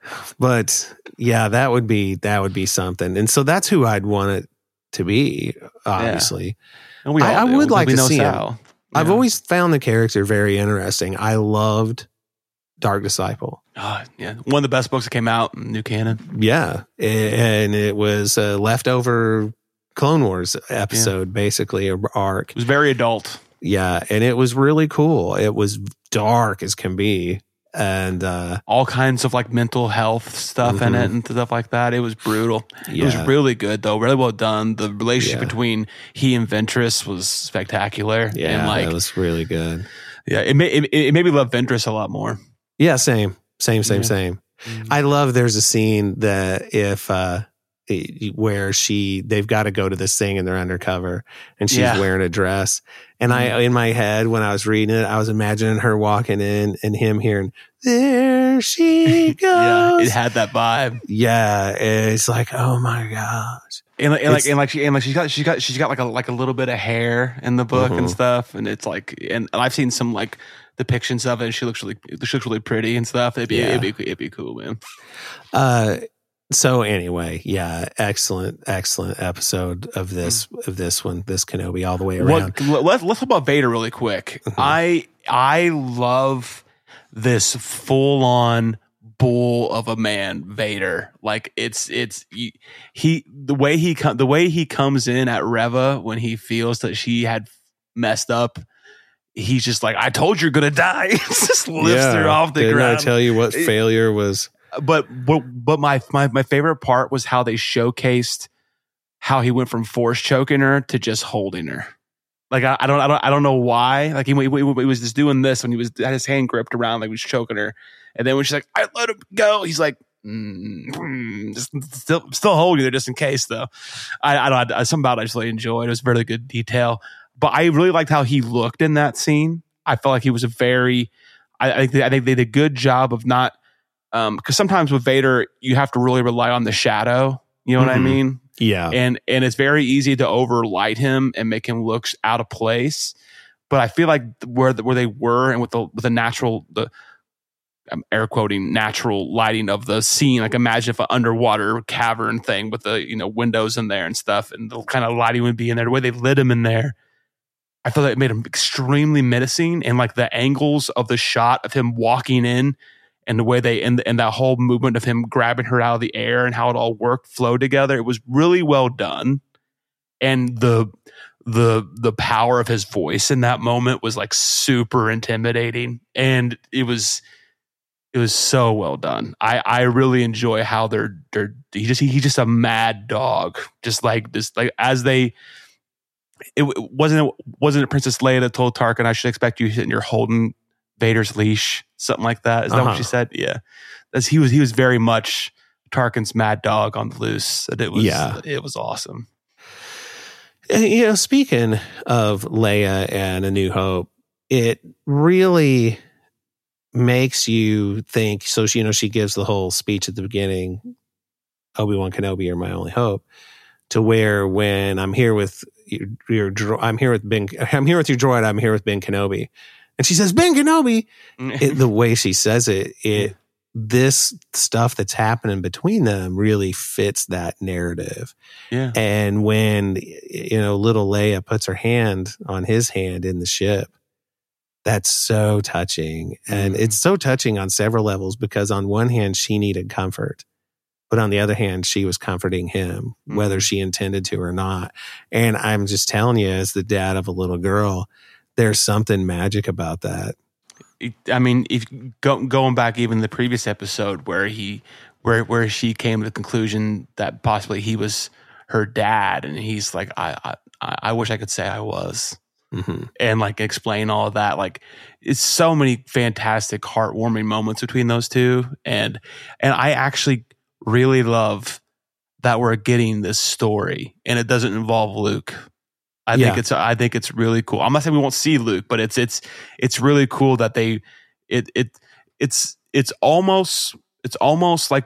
But yeah, that would be something. And so that's who I'd want it to be, obviously. And we all I do. would like to know see him. Sal. I've Yeah. always found the character very interesting. I loved Dark Disciple. Oh, yeah. One of the best books that came out in New Canon. Yeah. And it was a leftover Clone Wars episode, basically, or arc. It was very adult. Yeah. And it was really cool. It was dark as can be. And all kinds of like mental health stuff in it and stuff like that. It was brutal. It was really good though, really well done. The relationship between he and Ventress was spectacular. Yeah, and like, it was really good. Yeah, it made me love Ventress a lot more. Yeah, same. I love there's a scene that where they've got to go to this thing and they're undercover and she's wearing a dress. And in my head, when I was reading it, I was imagining her walking in and him hearing, there she goes. Yeah, it had that vibe. Yeah. It's like, oh my gosh. She's got like a little bit of hair in the book and stuff. And it's like, and I've seen some like depictions of it. And she looks really pretty and stuff. It'd be cool, man. So anyway, yeah, excellent episode of this one, this Kenobi all the way around. Let's talk about Vader really quick. I love this full on bull of a man Vader. Like the way he comes in at Reva when he feels that she had messed up. He's just like, I told you you're gonna die. Just lifts her off the ground. Didn't I tell you what failure was? But my favorite part was how they showcased how he went from force choking her to just holding her. Like I don't know why. Like he was just doing this when he had his hand gripped around like he was choking her, and then when she's like, I let him go, he's like, just still holding her just in case though. I something about it I just really enjoyed. It was very good detail. But I really liked how he looked in that scene. I felt like he was I think they did a good job of not. Because sometimes with Vader, you have to really rely on the shadow. You know what I mean? Yeah. And it's very easy to overlight him and make him look out of place. But I feel like where they were and with the natural, I'm air quoting, natural lighting of the scene. Like imagine if an underwater cavern thing with the windows in there and stuff, and the kind of lighting would be in there. The way they lit him in there, I feel like it made him extremely menacing. And like the angles of the shot of him walking in. And the way and that whole movement of him grabbing her out of the air and how it all flowed together, it was really well done. And the power of his voice in that moment was like super intimidating, and it was so well done. I really enjoy how he's just a mad dog, just like this. Like as it wasn't Princess Leia that told Tarkin, I should expect you sitting here holding Vader's leash, something like that. Is that what she said? Yeah. He was very much Tarkin's mad dog on the loose. And it was awesome. And, speaking of Leia and A New Hope, it really makes you think. So she gives the whole speech at the beginning, Obi-Wan Kenobi, you're my only hope, to where when I'm here with I'm here with your droid, I'm here with Ben Kenobi. And she says, Ben Kenobi. The way she says it, this stuff that's happening between them really fits that narrative. Yeah. And when, little Leia puts her hand on his hand in the ship, that's so touching. And it's so touching on several levels because on one hand, she needed comfort. But on the other hand, she was comforting him, whether she intended to or not. And I'm just telling you, as the dad of a little girl, there's something magic about that. I mean, if going back even the previous episode where she came to the conclusion that possibly he was her dad, and he's like, I wish I could say I was, and like explain all of that. Like, it's so many fantastic, heartwarming moments between those two, and I actually really love that we're getting this story, and it doesn't involve Luke. I think it's really cool. I'm not saying we won't see Luke, but it's really cool that it's almost like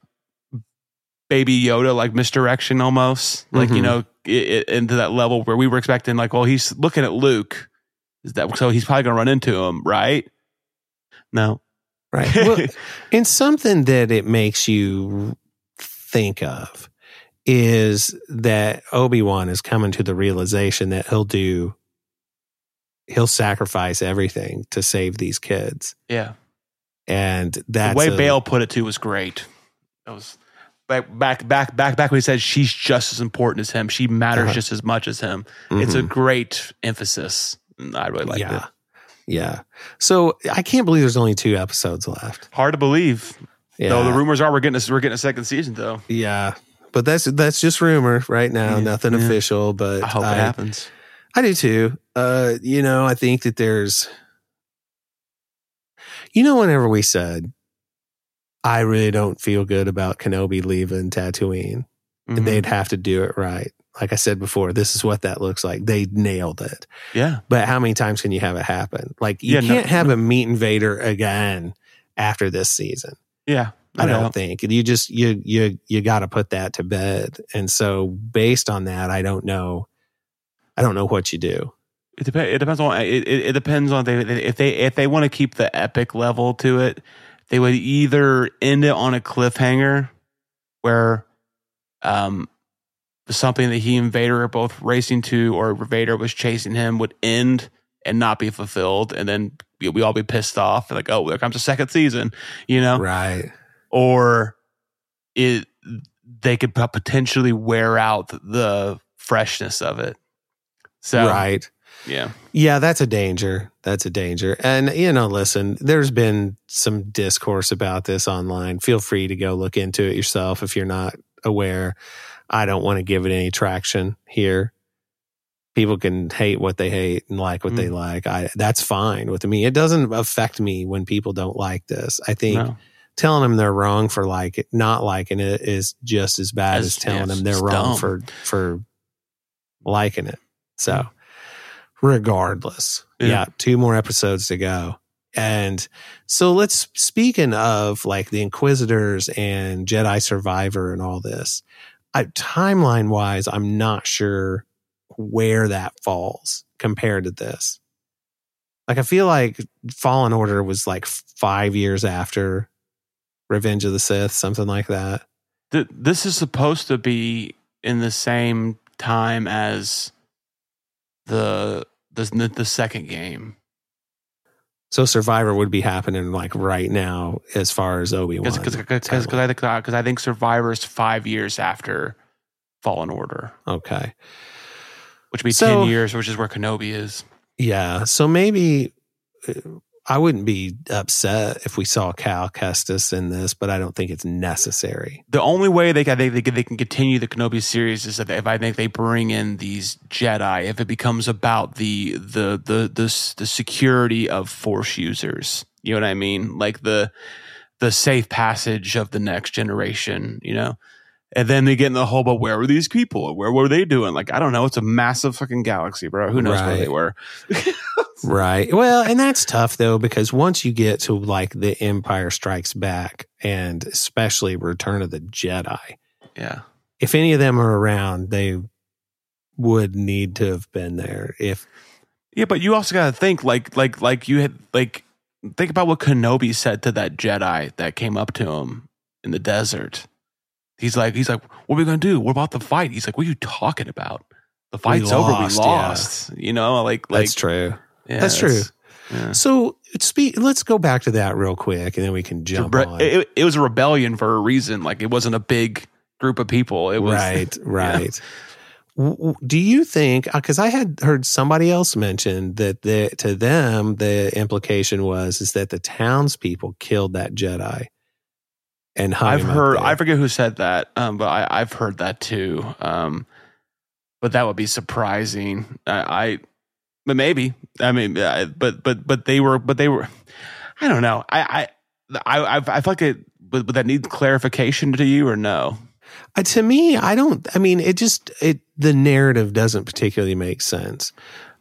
Baby Yoda, like misdirection almost, like into that level where we were expecting like, well, he's looking at Luke, so he's probably gonna run into him, right? No, Right. Well, and something that it makes you think of is that Obi-Wan is coming to the realization that he'll sacrifice everything to save these kids. Yeah. And that's the way Bale put it too was great. It was back when he said she's just as important as him. She matters just as much as him. Mm-hmm. It's a great emphasis. I really liked it. Yeah. So I can't believe there's only 2 episodes left. Hard to believe. Yeah. Though the rumors are we're getting a second season though. Yeah. But that's just rumor right now. Nothing official, but I hope it happens. I do too. I think that there's, whenever we said, I really don't feel good about Kenobi leaving Tatooine, and they'd have to do it right. Like I said before, this is what that looks like. They nailed it. Yeah. But how many times can you have it happen? Like you can't have him meet Vader again after this season. Yeah. I don't think. You just you got to put that to bed. And so based on that, I don't know what you do. It depends on it depends on if they want to keep the epic level to it, they would either end it on a cliffhanger where something that he and Vader are both racing to, or Vader was chasing him, would end and not be fulfilled, and then we all be pissed off, like, oh, there comes a second season, right? Or they could potentially wear out the freshness of it. So right. Yeah, that's a danger. And, listen, there's been some discourse about this online. Feel free to go look into it yourself if you're not aware. I don't want to give it any traction here. People can hate what they hate and like what they like. That's fine with me. It doesn't affect me when people don't like this. I think telling them they're wrong for not liking it is just as bad as telling them they're wrong for liking it. So regardless, 2 more episodes to go. And so speaking of like the Inquisitors and Jedi Survivor and all this, timeline wise, I'm not sure where that falls compared to this. Like, I feel like Fallen Order was like 5 years after Revenge of the Sith, something like that. This is supposed to be in the same time as the second game. So Survivor would be happening like right now as far as Obi-Wan. Because I think Survivor is 5 years after Fallen Order. Okay. Which would be 10 years, which is where Kenobi is. Yeah. So maybe I wouldn't be upset if we saw Cal Kestis in this, but I don't think it's necessary. The only way they can continue the Kenobi series is if I think they bring in these Jedi, if it becomes about the security of Force users. You know what I mean? Like the safe passage of the next generation, And then they get in the whole, but where were these people? Where were they doing? Like, I don't know. It's a massive fucking galaxy, bro. Who knows where they were? Right. Well, and that's tough though, because once you get to like the Empire Strikes Back and especially Return of the Jedi. Yeah. If any of them are around, they would need to have been there. Yeah, but you also got to think think about what Kenobi said to that Jedi that came up to him in the desert. He's like, what are we going to do? What about the fight? He's like, what are you talking about? The fight's over. We lost. Yeah. That's true. Yeah, that's true. Yeah. So let's go back to that real quick, and then we can jump on. It was a rebellion for a reason. Like, it wasn't a big group of people. It was right. Yeah. Do you think? Because I had heard somebody else mention that to them the implication is that the townspeople killed that Jedi. And I forget who said that, but I've heard that too. But that would be surprising. But maybe. I mean, but they were. I don't know. I feel like it. Would that need clarification to you or no? To me, I don't. I mean, the narrative doesn't particularly make sense.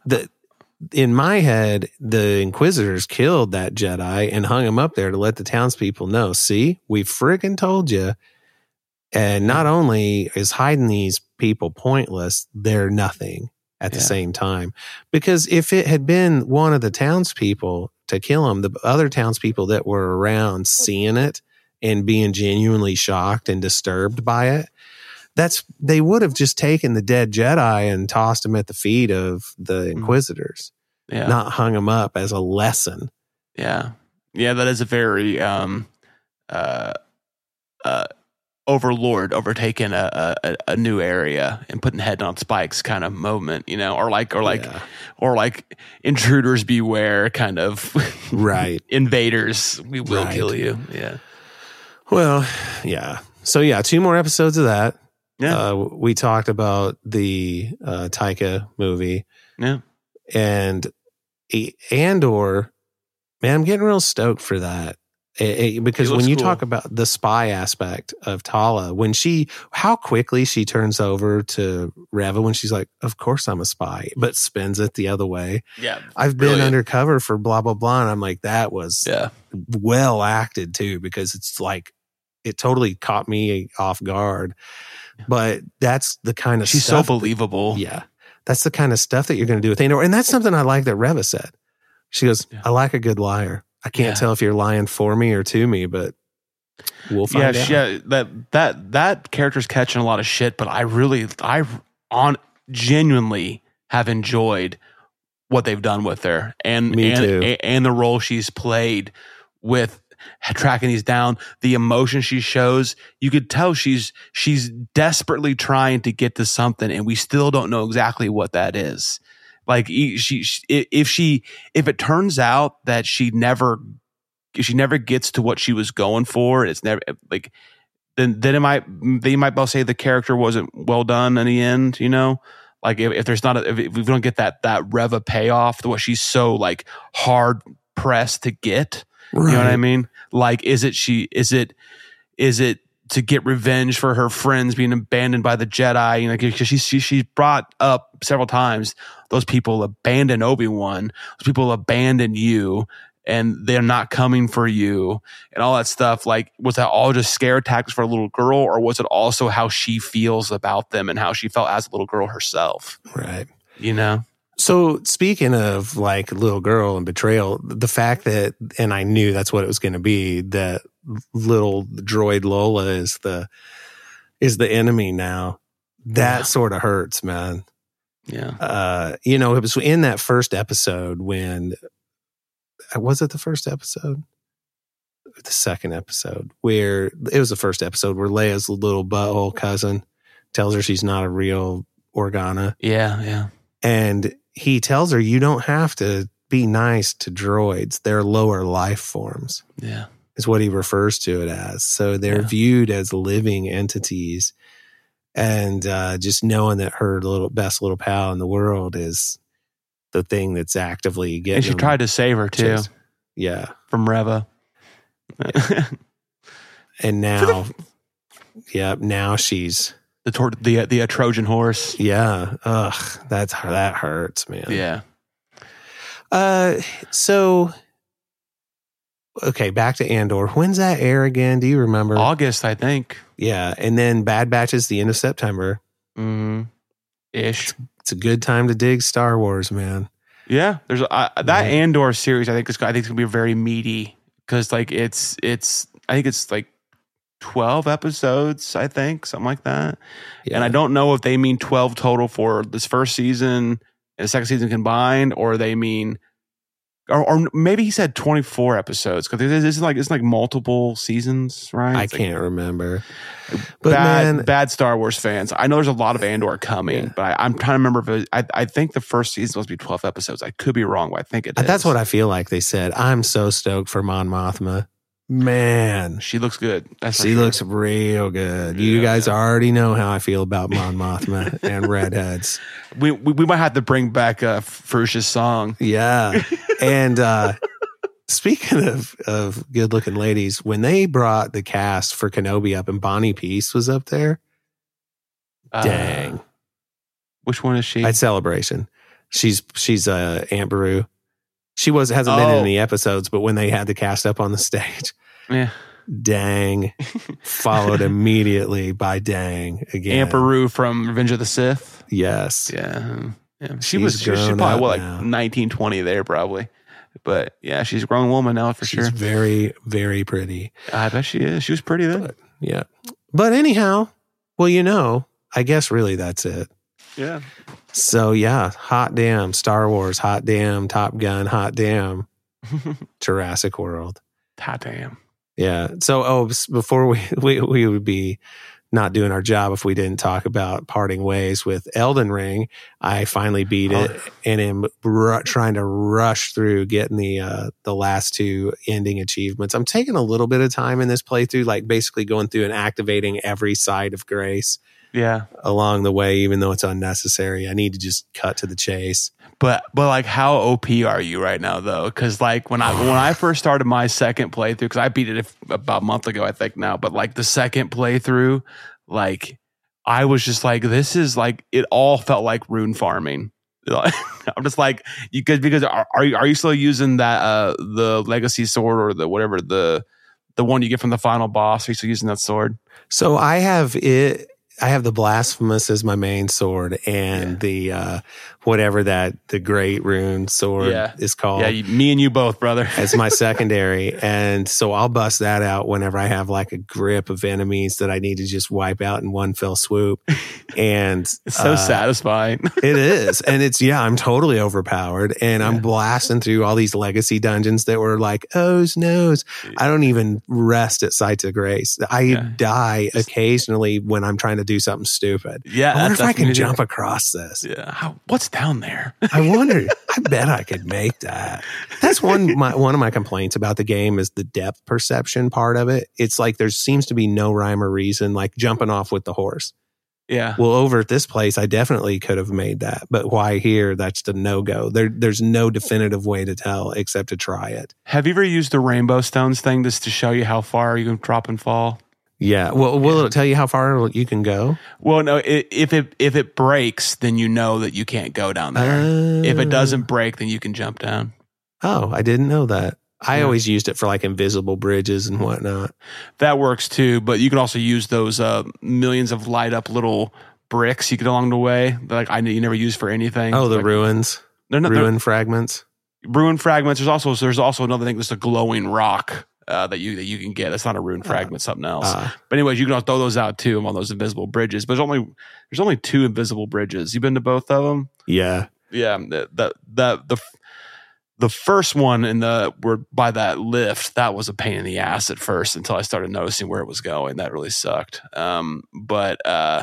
In my head, the Inquisitors killed that Jedi and hung him up there to let the townspeople know. See, we friggin' told you. And not only is hiding these people pointless, they're nothing at the same time. Because if it had been one of the townspeople to kill him, the other townspeople that were around seeing it and being genuinely shocked and disturbed by it, they would have just taken the dead Jedi and tossed him at the feet of the Inquisitors, not hung him up as a lesson. Yeah. Yeah, that is a very overlord overtaking a new area and putting head on spikes kind of moment, you know, or like intruders beware kind of right. Invaders, we will kill you. Yeah. Well, yeah. So yeah, 2 more episodes of that. Yeah. We talked about the Taika movie. Yeah. And Andor, man, I'm getting real stoked for that. Because when you talk about the spy aspect of Tala, how quickly she turns over to Reva when she's like, of course I'm a spy, but spins it the other way. Yeah. I've been undercover for blah, blah, blah. And I'm like, that was well acted too, because it's like, it totally caught me off guard. But that's the kind of she's stuff. So believable. That's the kind of stuff that you're going to do with Andor. And that's something I like that Reva said. She goes, I like a good liar. I can't tell if you're lying for me or to me, but we'll find out. Yeah, that character's catching a lot of shit, but I genuinely have enjoyed what they've done with her and the role she's played with tracking these down, the emotion she shows. You could tell she's desperately trying to get to something, and we still don't know exactly what that is. Like if it turns out that she never gets to what she was going for, it's never like then they might both say the character wasn't well done in the end. You know, like if there's not if we don't get that Reva payoff to what she's so like hard pressed to get. Right. You know what I mean? Like, is it to get revenge for her friends being abandoned by the Jedi? You know, because she brought up several times, those people abandoned Obi-Wan, those people abandoned you, and they're not coming for you, and all that stuff. Like, was that all just scare tactics for a little girl, or was it also how she feels about them and how she felt as a little girl herself? Right. You know? So speaking of like little girl and betrayal, the fact that, and I knew that's what it was going to be, that little droid Lola is the enemy now. That sort of hurts, man. Yeah. You know, it was in that first episode when, was it the first episode? The second episode where it was the first episode where Leia's little butthole cousin tells her she's not a real Organa. Yeah. Yeah. And he tells her, you don't have to be nice to droids. They're lower life forms. Yeah. Is what he refers to it as. So they're viewed as living entities. And just knowing that her best little pal in the world is the thing that's actively getting. And she tried to save her too. Yeah. From Reva. Yeah. And now, now she's the Trojan horse. Yeah. Ugh. That hurts, man. Yeah. So, okay, back to Andor. When's that air again? Do you remember? August, I think. Yeah. And then Bad Batch is the end of September. Mm-hmm. Ish. It's a good time to dig Star Wars, man. Yeah. There's Andor series. I think it's going to be very meaty because like I think it's like 12 episodes, I think, something like that. Yeah. And I don't know if they mean 12 total for this first season and the second season combined, or they mean, or maybe he said 24 episodes because it's like multiple seasons, right? I can't remember. But bad Star Wars fans. I know there's a lot of Andor coming, but I'm trying to remember if I think the first season was supposed to be 12 episodes. I could be wrong, but I think it is. That's what I feel like they said. I'm so stoked for Mon Mothma. Man, she looks good. She looks real good. You guys already know how I feel about Mon Mothma and redheads. We might have to bring back Furush's song. Yeah. And speaking of good looking ladies, when they brought the cast for Kenobi up and Bonnie Peace was up there, dang. Which one is she? At Celebration. She's Aunt Beru. She hasn't been in any episodes, but when they had the cast up on the stage, dang, followed immediately by dang again. Aunt Beru from Revenge of the Sith. Yes. Yeah. She was probably like 1920 there, probably. But yeah, she's a grown woman now for She's sure. very, very pretty. I bet she is. She was pretty then. But, yeah. But anyhow, well, I guess really that's it. Yeah. So yeah, hot damn Star Wars, hot damn Top Gun, hot damn Jurassic World. Hot damn. Yeah. So before we would be not doing our job if we didn't talk about parting ways with Elden Ring. I finally beat it and am trying to rush through getting the last two ending achievements. I'm taking a little bit of time in this playthrough, like basically going through and activating every side of grace. Yeah. Along the way, even though it's unnecessary. I need to just cut to the chase. But like, how OP are you right now though? Because like when I first started my second playthrough, because I beat it about a month ago, I think now. But like the second playthrough, like I was just like, this is like, it all felt like rune farming. I'm just like, because are you still using that the legacy sword or the whatever the one you get from the final boss? Are you still using that sword? So I have it. I have the Blasphemous as my main sword, and the whatever the Great Rune sword is called. Yeah, me and you both, brother. As my secondary, and so I'll bust that out whenever I have like a grip of enemies that I need to just wipe out in one fell swoop. And it's so satisfying. It is, and I'm totally overpowered, and I'm blasting through all these legacy dungeons that were like, oh's no's. I don't even rest at Sights of Grace. I die occasionally when I'm trying to do something stupid. Yeah, I wonder if I can jump across this. Yeah, what's down there? I wonder. I bet I could make that. That's one of my complaints about the game is the depth perception part of it. It's like there seems to be no rhyme or reason, like jumping off with the horse. Yeah. Well, over at this place, I definitely could have made that, but why here? That's the no-go. There's no definitive way to tell except to try it. Have you ever used the rainbow stones thing just to show you how far you can drop and fall? Yeah. Well, will it tell you how far you can go? Well, no. If it breaks, then you know that you can't go down there. If it doesn't break, then you can jump down. Oh, I didn't know that. I always used it for like invisible bridges and whatnot. That works too, but you can also use those millions of light up little bricks you get along the way. Like you never use for anything. Oh, the ruins. Ruin fragments. Ruin fragments. There's also another thing. There's a glowing rock. That you can get. That's not a rune fragment, something else. But anyways, you can also throw those out too on those invisible bridges. But there's only two invisible bridges. You been to both of them? Yeah. Yeah. The first one were by that lift, that was a pain in the ass at first until I started noticing where it was going. That really sucked. But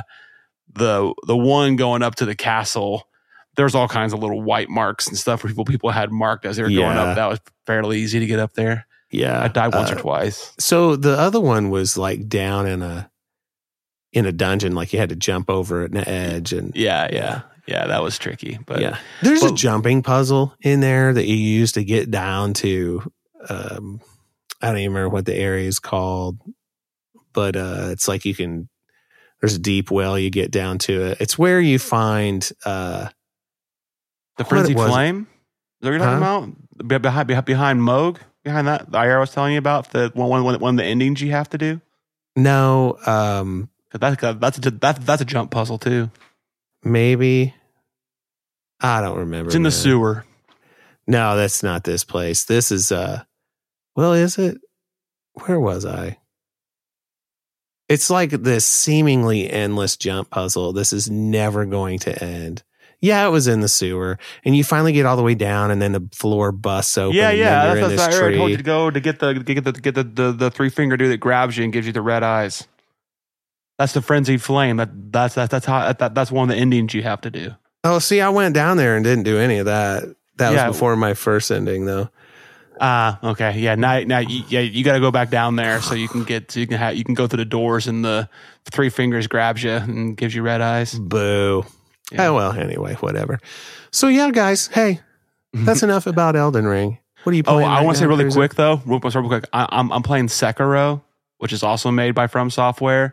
the one going up to the castle, there's all kinds of little white marks and stuff where people had marked as they were going up. That was fairly easy to get up there. Yeah. I died once or twice. So the other one was like down in a dungeon, like you had to jump over an edge and yeah, that was tricky. But there's a jumping puzzle in there that you use to get down to I don't even remember what the area is called, but it's like there's a deep well, you get down to it. It's where you find the Frenzied Flame? Is that what you're talking about? Behind Moog? Behind that, the IR was telling you about the one of the endings you have to do. No, that's a jump puzzle too. Maybe I don't remember. It's in the sewer. No, that's not this place. This is well, is it? Where was I? It's like this seemingly endless jump puzzle. This is never going to end. Yeah, it was in the sewer, and you finally get all the way down, and then the floor busts open. Yeah. And then That's where I told you tree. to go to get the 3-finger dude that grabs you and gives you the red eyes. That's the Frenzied Flame. That's one of the endings you have to do. Oh, see, I went down there and didn't do any of that. That was before my first ending, though. Okay, yeah. Now, you got to go back down there so you can go through the doors, and the 3 fingers grabs you and gives you red eyes. Boo. Yeah. Oh, well, anyway, whatever. So, yeah, guys, hey, that's enough about Elden Ring. What are you playing? I want to say really Cruiser? quick, though. Real quick. I'm playing Sekiro, which is also made by From Software.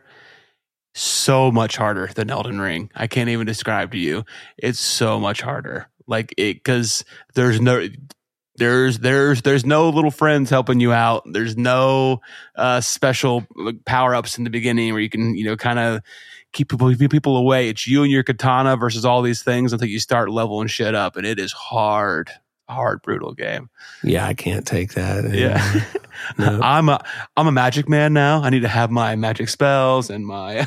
So much harder than Elden Ring. I can't even describe to you. It's so much harder. Like it, because there's no little friends helping you out. There's no special power ups in the beginning where you can kind of keep people away. It's you and your katana versus all these things until you start leveling shit up, and it is hard. hard, brutal game. Yeah, I can't take that anymore. Yeah. No. I'm a magic man now. I need to have my magic spells and my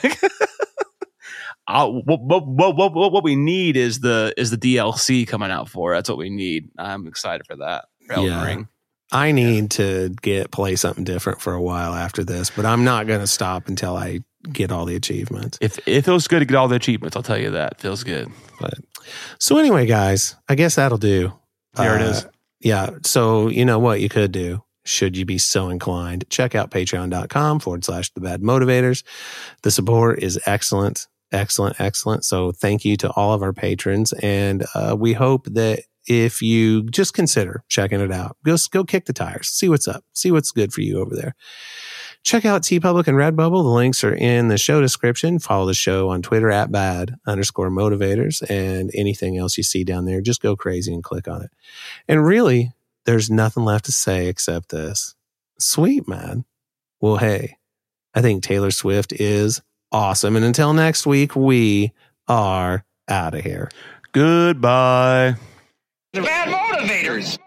what we need is the DLC coming out for it. That's what we need. I'm excited for that. For Elden Ring. I need to play something different for a while after this, but I'm not going to stop until I get all the achievements. If it feels good to get all the achievements, I'll tell you that. It feels good. But so anyway, guys, I guess that'll do. There it is. Yeah. So you know what you could do, should you be so inclined, check out patreon.com/the bad motivators. The support is excellent. Excellent. So thank you to all of our patrons. And we hope that if you just consider checking it out, go kick the tires, see what's up, see what's good for you over there. Check out TeePublic and Redbubble. The links are in the show description. Follow the show on Twitter @bad_motivators, and anything else you see down there, just go crazy and click on it. And really, there's nothing left to say except this. Sweet, man. Well, hey, I think Taylor Swift is awesome. And until next week, we are out of here. Goodbye. The bad motivators.